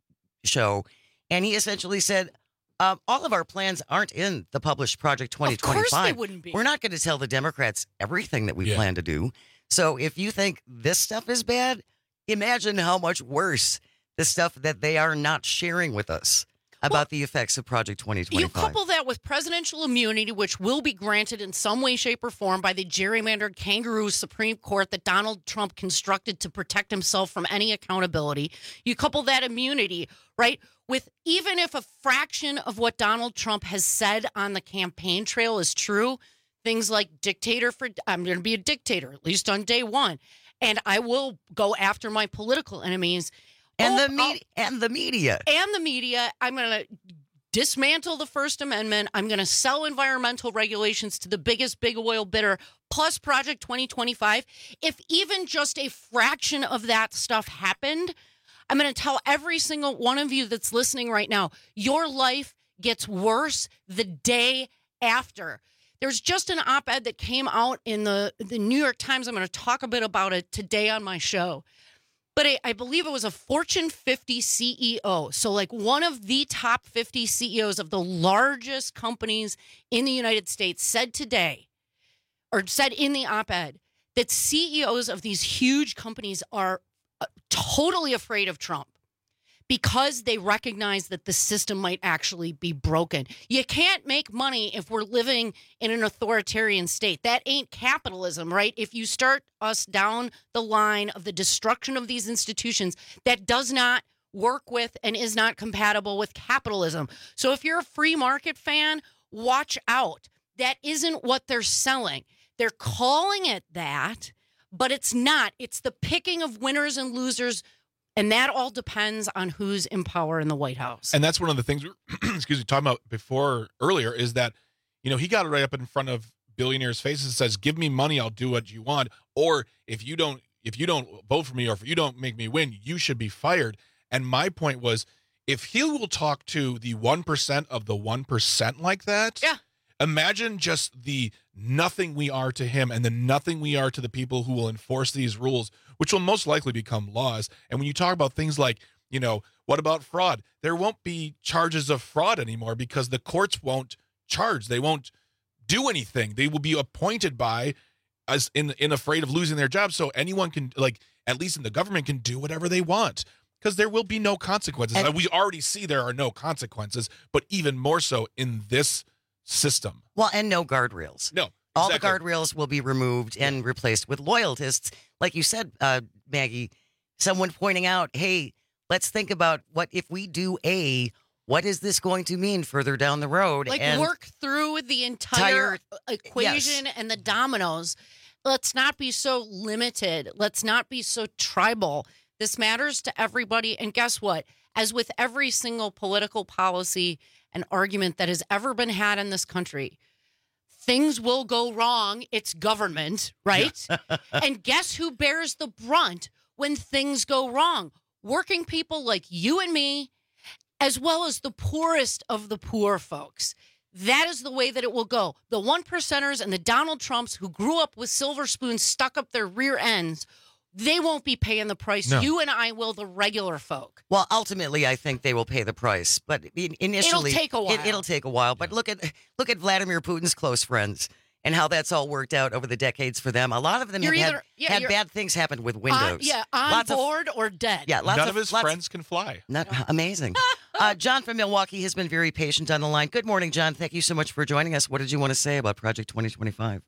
show. And he essentially said, uh, all of our plans aren't in the published Project twenty twenty-five. Of course they wouldn't be. We're not going to tell the Democrats everything that we Yeah. plan to do. So if you think this stuff is bad, imagine how much worse the stuff that they are not sharing with us about well, the effects of Project twenty twenty-five. You couple that with presidential immunity, which will be granted in some way, shape, or form by the gerrymandered kangaroo Supreme Court that Donald Trump constructed to protect himself from any accountability. You couple that immunity, right, with even if a fraction of what Donald Trump has said on the campaign trail is true, things like dictator for, I'm going to be a dictator, at least on day one, and I will go after my political enemies. And oh, the media, and the media, and the media. I'm going to dismantle the First Amendment. I'm going to sell environmental regulations to the biggest big oil bidder, plus Project twenty twenty-five. If even just a fraction of that stuff happened, I'm going to tell every single one of you that's listening right now, your life gets worse the day after. There's just an op-ed that came out in the, the New York Times. I'm going to talk a bit about it today on my show. But I, I believe it was a Fortune fifty C E O. So like one of the top fifty C E Os of the largest companies in the United States said today, or said in the op-ed, that C E Os of these huge companies are uh, totally afraid of Trump because they recognize that the system might actually be broken. You can't make money if we're living in an authoritarian state. That ain't capitalism, right? If you start us down the line of the destruction of these institutions, that does not work with and is not compatible with capitalism. So if you're a free market fan, watch out. That isn't what they're selling. They're calling it that, but it's not. It's the picking of winners and losers. And that all depends on who's in power in the White House. And that's one of the things, excuse me, talking about before earlier is that, you know, he got it right up in front of billionaires' faces and says, give me money, I'll do what you want. Or if you don't, if you don't vote for me or if you don't make me win, you should be fired. And my point was, if he will talk to the one percent of the one percent like that, yeah. Imagine just the nothing we are to him and the nothing we are to the people who will enforce these rules, which will most likely become laws. And when you talk about things like, you know, what about fraud? There won't be charges of fraud anymore because the courts won't charge. They won't do anything. They will be appointed by as in, in afraid of losing their job. So anyone can, like, at least in the government, can do whatever they want because there will be no consequences. And we already see there are no consequences, but even more so in this system. Well, and no guardrails. No. All exactly. the guardrails will be removed and replaced with loyalists. Like you said, uh, Maggie, someone pointing out, hey, let's think about what if we do A, what is this going to mean further down the road? Like and work through the entire entire, equation yes. and the dominoes. Let's not be so limited. Let's not be so tribal. This matters to everybody. And guess what? As with every single political policy and argument that has ever been had in this country, things will go wrong. It's government, right? Yeah. And guess who bears the brunt when things go wrong? Working people like you and me, as well as the poorest of the poor folks. That is the way that it will go. The one percenters and the Donald Trumps who grew up with silver spoons stuck up their rear ends, they won't be paying the price. No. You and I will, the regular folk. Well, ultimately, I think they will pay the price, but initially, it'll take a while. It, it'll take a while. But look at look at Vladimir Putin's close friends and how that's all worked out over the decades for them. A lot of them You're have either, had, yeah, had bad things happen with Windows. On, yeah, on lots board of, or dead. Yeah, lots none of, of his lots, friends can fly. Not amazing. uh, John from Milwaukee has been very patient on the line. Good morning, John. Thank you so much for joining us. What did you want to say about Project twenty twenty-five?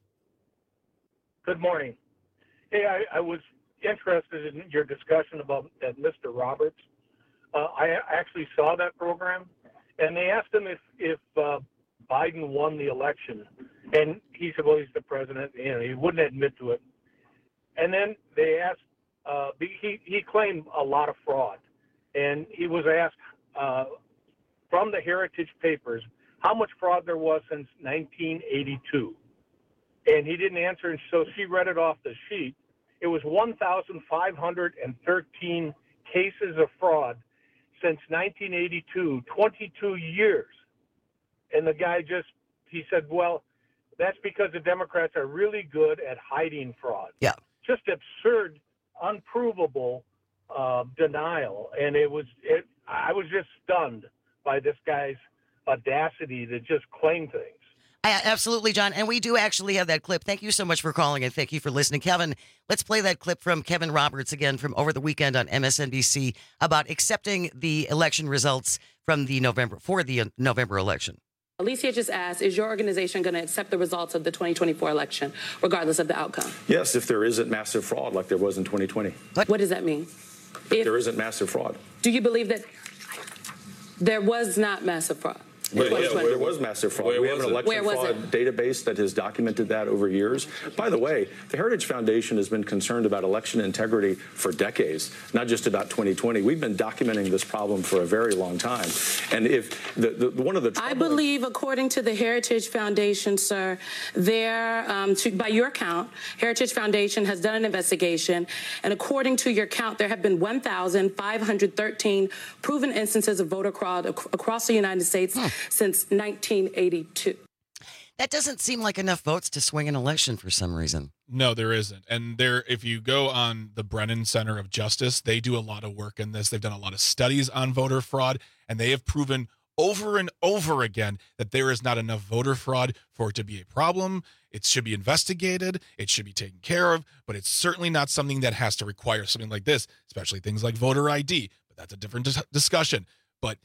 Good morning. Hey, I, I was interested in your discussion about that Mister Roberts. Uh, I actually saw that program, and they asked him if if uh, Biden won the election, and he said, "Well, he's the president." You know, he wouldn't admit to it. And then they asked. Uh, he he claimed a lot of fraud, and he was asked uh, from the Heritage Papers how much fraud there was since nineteen eighty-two, and he didn't answer. And so she read it off the sheet. It was one thousand five hundred thirteen cases of fraud since nineteen eighty-two, twenty-two years. And the guy just, he said, well, that's because the Democrats are really good at hiding fraud. Yeah. Just absurd, unprovable uh, denial. And it was, it, I was just stunned by this guy's audacity to just claim things. I, absolutely, John. And we do actually have that clip. Thank you so much for calling and thank you for listening. Kevin, let's play that clip from Kevin Roberts again from over the weekend on M S N B C about accepting the election results from the November, for the November election. Alicia just asked, is your organization going to accept the results of the twenty twenty-four election, regardless of the outcome? Yes, if there isn't massive fraud like there was in twenty twenty. What, what does that mean? If, if there isn't massive fraud. Do you believe that there was not massive fraud? But, yeah, there was massive fraud. Where we have was an it? election Where was fraud it? database that has documented that over years. By the way, the Heritage Foundation has been concerned about election integrity for decades, not just about twenty twenty. We've been documenting this problem for a very long time. And if the, the one of the I believe, according to the Heritage Foundation, sir, there, um, to, by your count, Heritage Foundation has done an investigation, and according to your count, there have been one thousand five hundred thirteen proven instances of voter fraud ac- across the United States huh. since nineteen eighty-two. That doesn't seem like enough votes to swing an election for some reason. No, there isn't. And there, if you go on the Brennan Center of Justice, they do a lot of work in this. They've done a lot of studies on voter fraud, and they have proven over and over again that there is not enough voter fraud for it to be a problem. It should be investigated. It should be taken care of, but it's certainly not something that has to require something like this, especially things like voter I D. But that's a different dis- discussion. But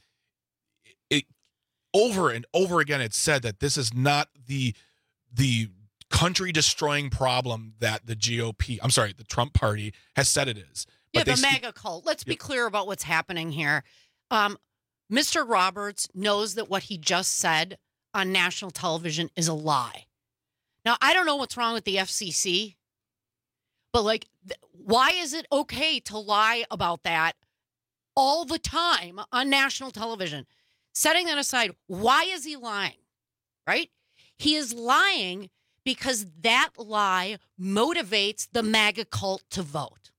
it, over and over again, it's said that this is not the the country-destroying problem that the G O P, I'm sorry, the Trump party has said it is. Yeah, But the they MAGA cult. Let's be clear about what's happening here. Um, Mister Roberts knows that what he just said on national television is a lie. Now, I don't know what's wrong with the F C C, but like, th- why is it okay to lie about that all the time on national television? Setting that aside, why is he lying, right? He is lying because that lie motivates the MAGA cult to vote.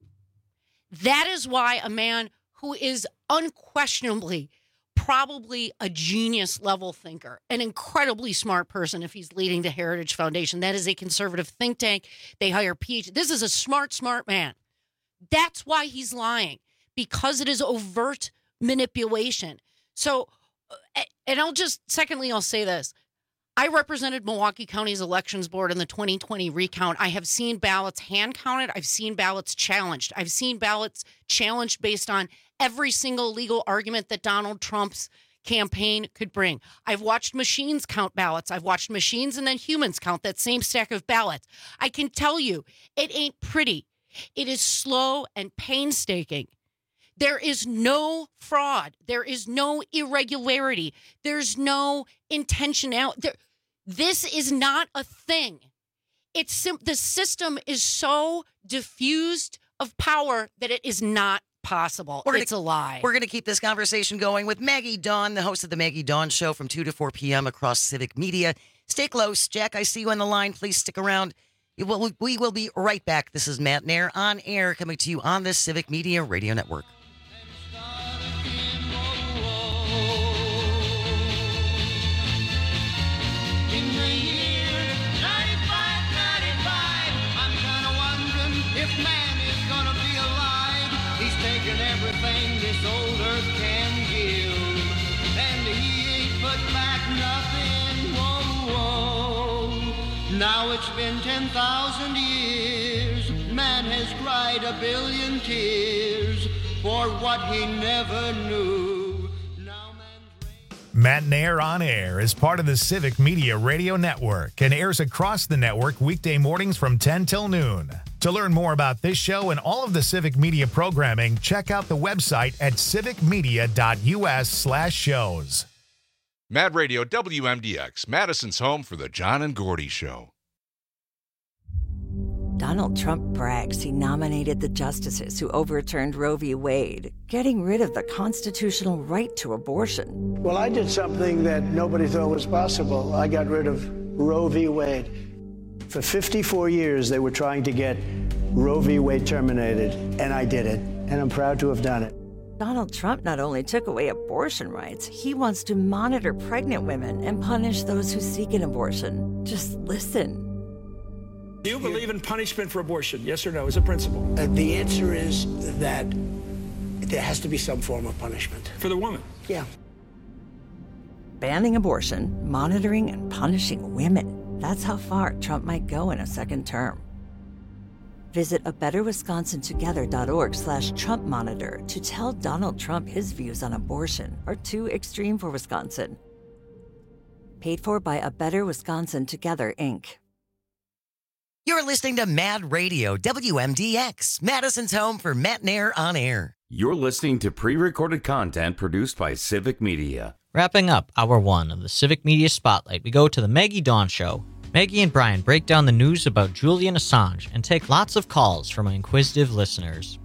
That is why a man who is unquestionably probably a genius level thinker, an incredibly smart person if he's leading the Heritage Foundation. That is a conservative think tank. They hire PhD. This is a smart, smart man. That's why he's lying, because it is overt manipulation. So, and I'll just, secondly, I'll say this. I represented Milwaukee County's elections board in the twenty twenty recount. I have seen ballots hand counted. I've seen ballots challenged. I've seen ballots challenged based on every single legal argument that Donald Trump's campaign could bring. I've watched machines count ballots. I've watched machines and then humans count that same stack of ballots. I can tell you, it ain't pretty. It is slow and painstaking. There is no fraud. There is no irregularity. There's no intentionality. There, this is not a thing. It's sim- the system is so diffused of power that it is not possible. We're gonna, it's a lie. We're going to keep this conversation going with Maggie Dawn, the host of the Maggie Dawn Show from two to four p.m. across Civic Media. Stay close. Jack, I see you on the line. Please stick around. Will, we will be right back. This is Matt Nair on air coming to you on the Civic Media Radio Network. Everything this old earth can give, and he ain't put back nothing. Whoa, whoa. Now it's been ten thousand years. Man has cried a billion tears for what he never knew. Matt Nair on Air is part of the Civic Media Radio Network and airs across the network weekday mornings from ten till noon. To learn more about this show and all of the Civic Media programming, check out the website at civicmedia.us slash shows. Mad Radio W M D X, Madison's home for the John and Gordy Show. Donald Trump brags he nominated the justices who overturned Roe v. Wade, getting rid of the constitutional right to abortion. Well, I did something that nobody thought was possible. I got rid of Roe v. Wade. For fifty-four years, they were trying to get Roe v. Wade terminated, and I did it, and I'm proud to have done it. Donald Trump not only took away abortion rights, he wants to monitor pregnant women and punish those who seek an abortion. Just listen. Do you believe in punishment for abortion? Yes or no, as a principle? Uh, the answer is that there has to be some form of punishment. For the woman? Yeah. Banning abortion, monitoring, and punishing women. That's how far Trump might go in a second term. Visit a better wisconsin together dot org slash Trump monitor to tell Donald Trump his views on abortion are too extreme for Wisconsin. Paid for by A Better Wisconsin Together, Incorporated. You're listening to Mad Radio, W M D X, Madison's home for Matt Nair on air. You're listening to pre-recorded content produced by Civic Media. Wrapping up hour one of the Civic Media Spotlight, we go to the Maggie Dawn Show. Maggie and Brian break down the news about Julian Assange and take lots of calls from inquisitive listeners.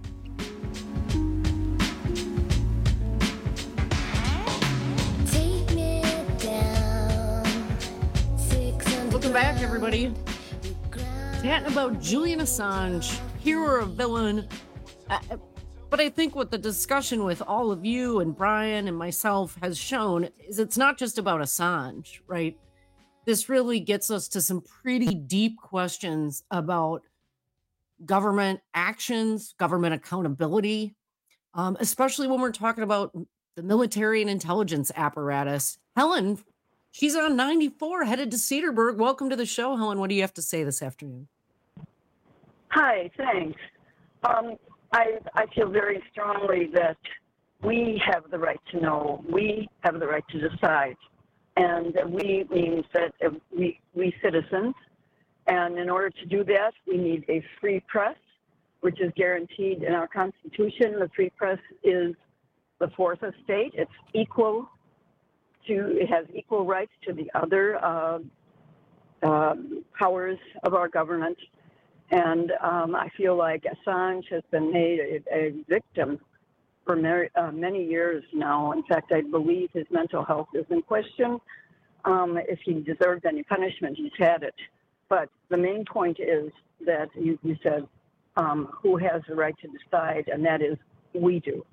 Welcome back, everybody. Chatting about Julian Assange, hero or villain. Uh, but I think what the discussion with all of you and Brian and myself has shown is it's not just about Assange, right? This really gets us to some pretty deep questions about government actions, government accountability, um, especially when we're talking about the military and intelligence apparatus. Helen, she's on ninety-four, headed to Cedarburg. Welcome to the show, Helen. What do you have to say this afternoon? Hi, thanks. Um, I, I feel very strongly that we have the right to know. We have the right to decide. And we means that we, we citizens, and in order to do that, we need a free press, which is guaranteed in our Constitution. The free press is the fourth estate. It's equal to, it has equal rights to the other uh, uh, powers of our government. And um, I feel like Assange has been made a, a victim for many, uh, many years now. In fact, I believe his mental health is in question. Um, if he deserved any punishment, he's had it. But the main point is that you, you said um, who has the right to decide, and that is we do.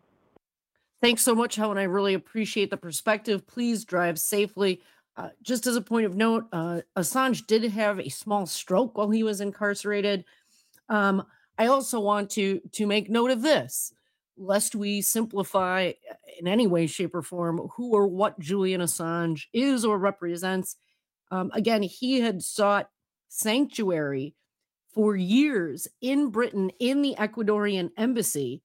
Thanks so much, Helen. I really appreciate the perspective. Please drive safely. Uh, just as a point of note, uh, Assange did have a small stroke while he was incarcerated. Um, I also want to to make note of this, lest we simplify in any way, shape, or form who or what Julian Assange is or represents. Um, again, he had sought sanctuary for years in Britain, in the Ecuadorian embassy,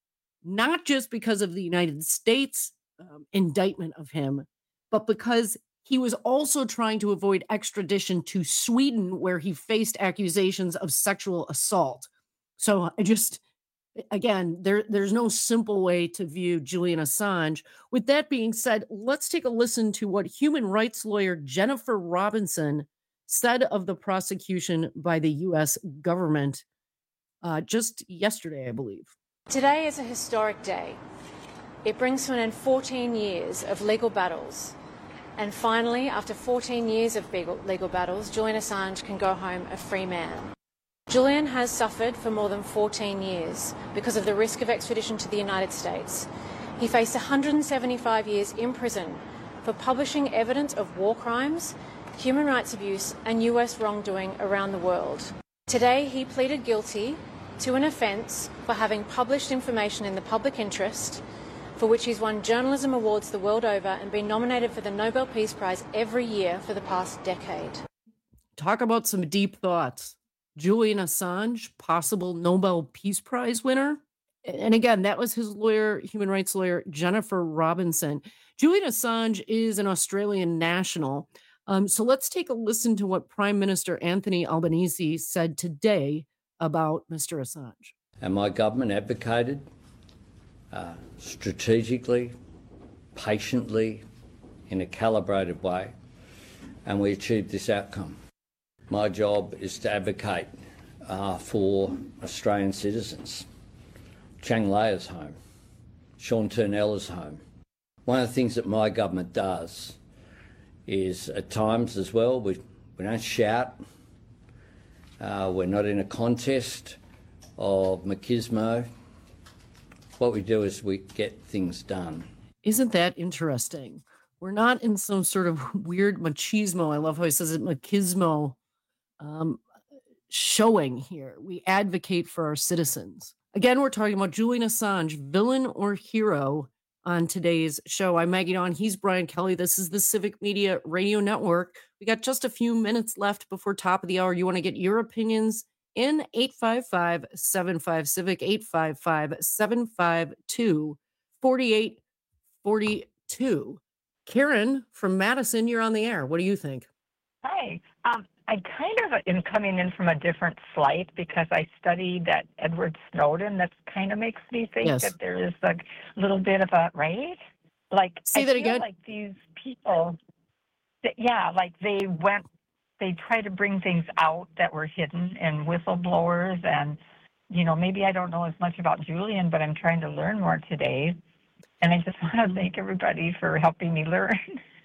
not just because of the United States um, indictment of him, but because he was also trying to avoid extradition to Sweden, where he faced accusations of sexual assault. So I just... Again, there, there's no simple way to view Julian Assange. With that being said, let's take a listen to what human rights lawyer Jennifer Robinson said of the prosecution by the U S government uh, just yesterday, I believe. Today is a historic day. It brings to an end fourteen years of legal battles. And finally, after fourteen years of legal battles, Julian Assange can go home a free man. Julian has suffered for more than fourteen years because of the risk of extradition to the United States. He faced one hundred seventy-five years in prison for publishing evidence of war crimes, human rights abuse, and U S wrongdoing around the world. Today, he pleaded guilty to an offence for having published information in the public interest, for which he's won journalism awards the world over and been nominated for the Nobel Peace Prize every year for the past decade. Talk about some deep thoughts. Julian Assange, possible Nobel Peace Prize winner. And again, that was his lawyer, human rights lawyer, Jennifer Robinson. Julian Assange is an Australian national. Um, so let's take a listen to what Prime Minister Anthony Albanese said today about Mister Assange. And my government advocated uh, strategically, patiently, in a calibrated way, and we achieved this outcome. My job is to advocate uh, for Australian citizens. Chang Leia's home. Sean Turnella's home. One of the things that my government does is at times as well, we, we don't shout. Uh, we're not in a contest of machismo. What we do is we get things done. Isn't that interesting? We're not in some sort of weird machismo. I love how he says it, machismo um, showing here. We advocate for our citizens. Again, we're talking about Julian Assange, villain or hero, on today's show. I'm Maggie Dawn. He's Brian Kelly. This is the Civic Media Radio Network. We got just a few minutes left before top of the hour. You want to get your opinions in eight five five, seven five, Civic, eight five five, seven five two, four eight four two. Karen from Madison, you're on the air. What do you think? Hi. Um, I kind of am coming in from a different slight because I studied that Edward Snowden. That kind of makes me think Yes. that there is a little bit of a, right? Like, Say I that feel again? like these people, that, yeah, like they went, they try to bring things out that were hidden, and whistleblowers, and, you know, maybe I don't know as much about Julian, but I'm trying to learn more today. And I just want to thank everybody for helping me learn.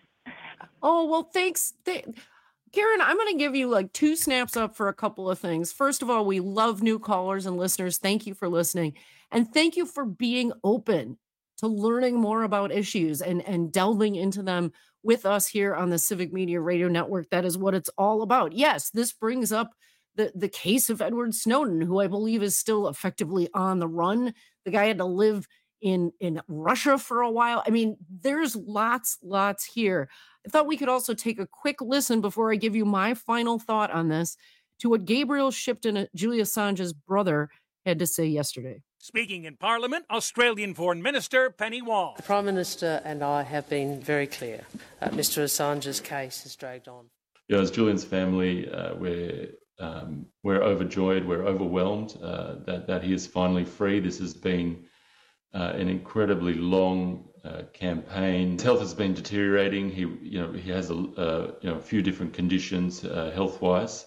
Oh, well, thanks. Th- Karen, I'm going to give you like two snaps up for a couple of things. First of all, we love new callers and listeners. Thank you for listening. And thank you for being open to learning more about issues and, and delving into them with us here on the Civic Media Radio Network. That is what it's all about. Yes, this brings up the, the case of Edward Snowden, who I believe is still effectively on the run. The guy had to live in, in Russia for a while. I mean, there's lots, lots here. I thought we could also take a quick listen before I give you my final thought on this to what Gabriel Shipton, Julian Assange's brother, had to say yesterday. Speaking in Parliament, Australian Foreign Minister Penny Wong. The Prime Minister and I have been very clear. Uh, Mister Assange's case has dragged on. You know, as Julian's family, uh, we're um, we're overjoyed, we're overwhelmed uh, that that he is finally free. This has been uh, an incredibly long uh, campaign. His health has been deteriorating. He, you know, he has a uh, you know a few different conditions uh, health-wise.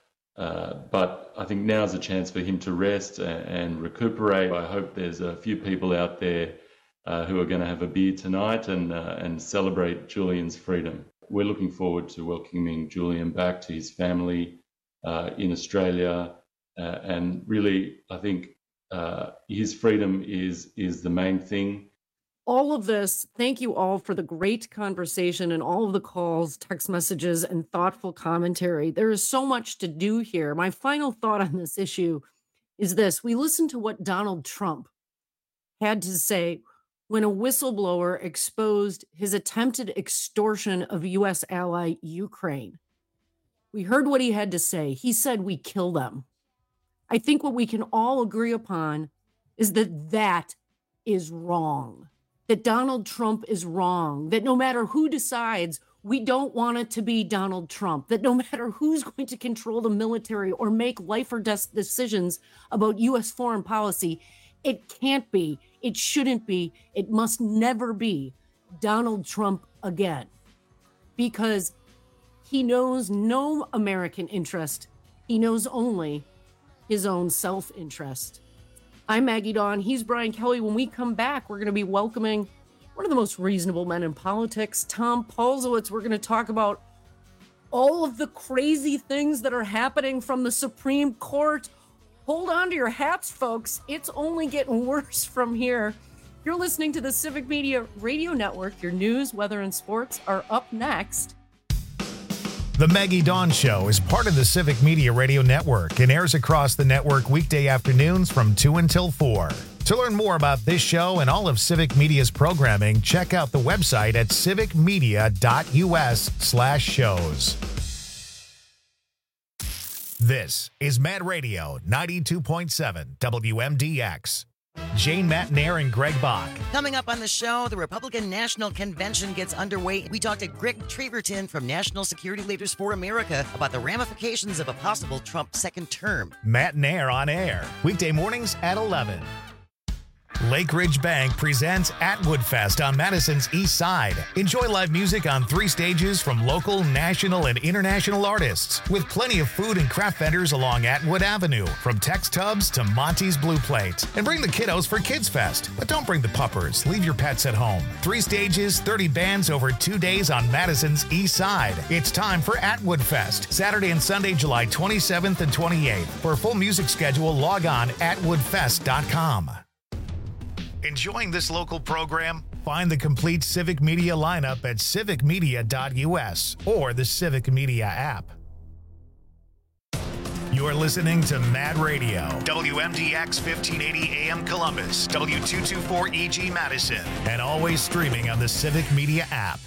Uh, but I think now's a chance for him to rest and, and recuperate. I hope there's a few people out there uh, who are going to have a beer tonight and uh, and celebrate Julian's freedom. We're looking forward to welcoming Julian back to his family uh, in Australia, uh, and really, I think uh, his freedom is is the main thing. All of this, thank you all for the great conversation and all of the calls, text messages, and thoughtful commentary. There is so much to do here. My final thought on this issue is this. We listened to what Donald Trump had to say when a whistleblower exposed his attempted extortion of U S ally Ukraine. We heard what he had to say. He said, we kill them. I think what we can all agree upon is that that is wrong. That Donald Trump is wrong, that no matter who decides, we don't want it to be Donald Trump, that no matter who's going to control the military or make life or death decisions about U S foreign policy, it can't be, it shouldn't be, it must never be Donald Trump again. Because he knows no American interest, he knows only his own self-interest. I'm Maggie Dawn. He's Brian Kelly. When we come back, we're going to be welcoming one of the most reasonable men in politics, Tom Paulsowitz. We're going to talk about all of the crazy things that are happening from the Supreme Court. Hold on to your hats, folks. It's only getting worse from here. You're listening to the Civic Media Radio Network. Your news, weather, and sports are up next. The Maggie Dawn Show is part of the Civic Media Radio Network and airs across the network weekday afternoons from two until four. To learn more about this show and all of Civic Media's programming, check out the website at civicmedia.us slash shows. This is Mad Radio ninety-two point seven W M D X. Jane Matnair and Greg Bach. Coming up on the show, the Republican National Convention gets underway. We talked to Greg Treverton from National Security Leaders for America about the ramifications of a possible Trump second term. Matnair on air, weekday mornings at eleven. Lake Ridge Bank presents Atwood Fest on Madison's East Side. Enjoy live music on three stages from local, national, and international artists, with plenty of food and craft vendors along Atwood Avenue, from Tex Tubs to Monty's Blue Plate. And bring the kiddos for Kids Fest, but don't bring the puppers. Leave your pets at home. Three stages, thirty bands over two days on Madison's East Side. It's time for Atwood Fest, Saturday and Sunday, July twenty-seventh and twenty-eighth. For a full music schedule, log on atwood fest dot com. Enjoying this local program? Find the complete Civic Media lineup at civic media dot u s or the Civic Media app. You're listening to Mad Radio, W M D X fifteen eighty A M Columbus, W two twenty-four E G Madison, and always streaming on the Civic Media app.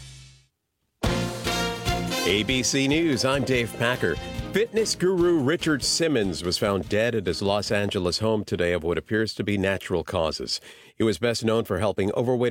A B C News, I'm Dave Packer. Fitness guru Richard Simmons was found dead at his Los Angeles home today of what appears to be natural causes. He was best known for helping overweight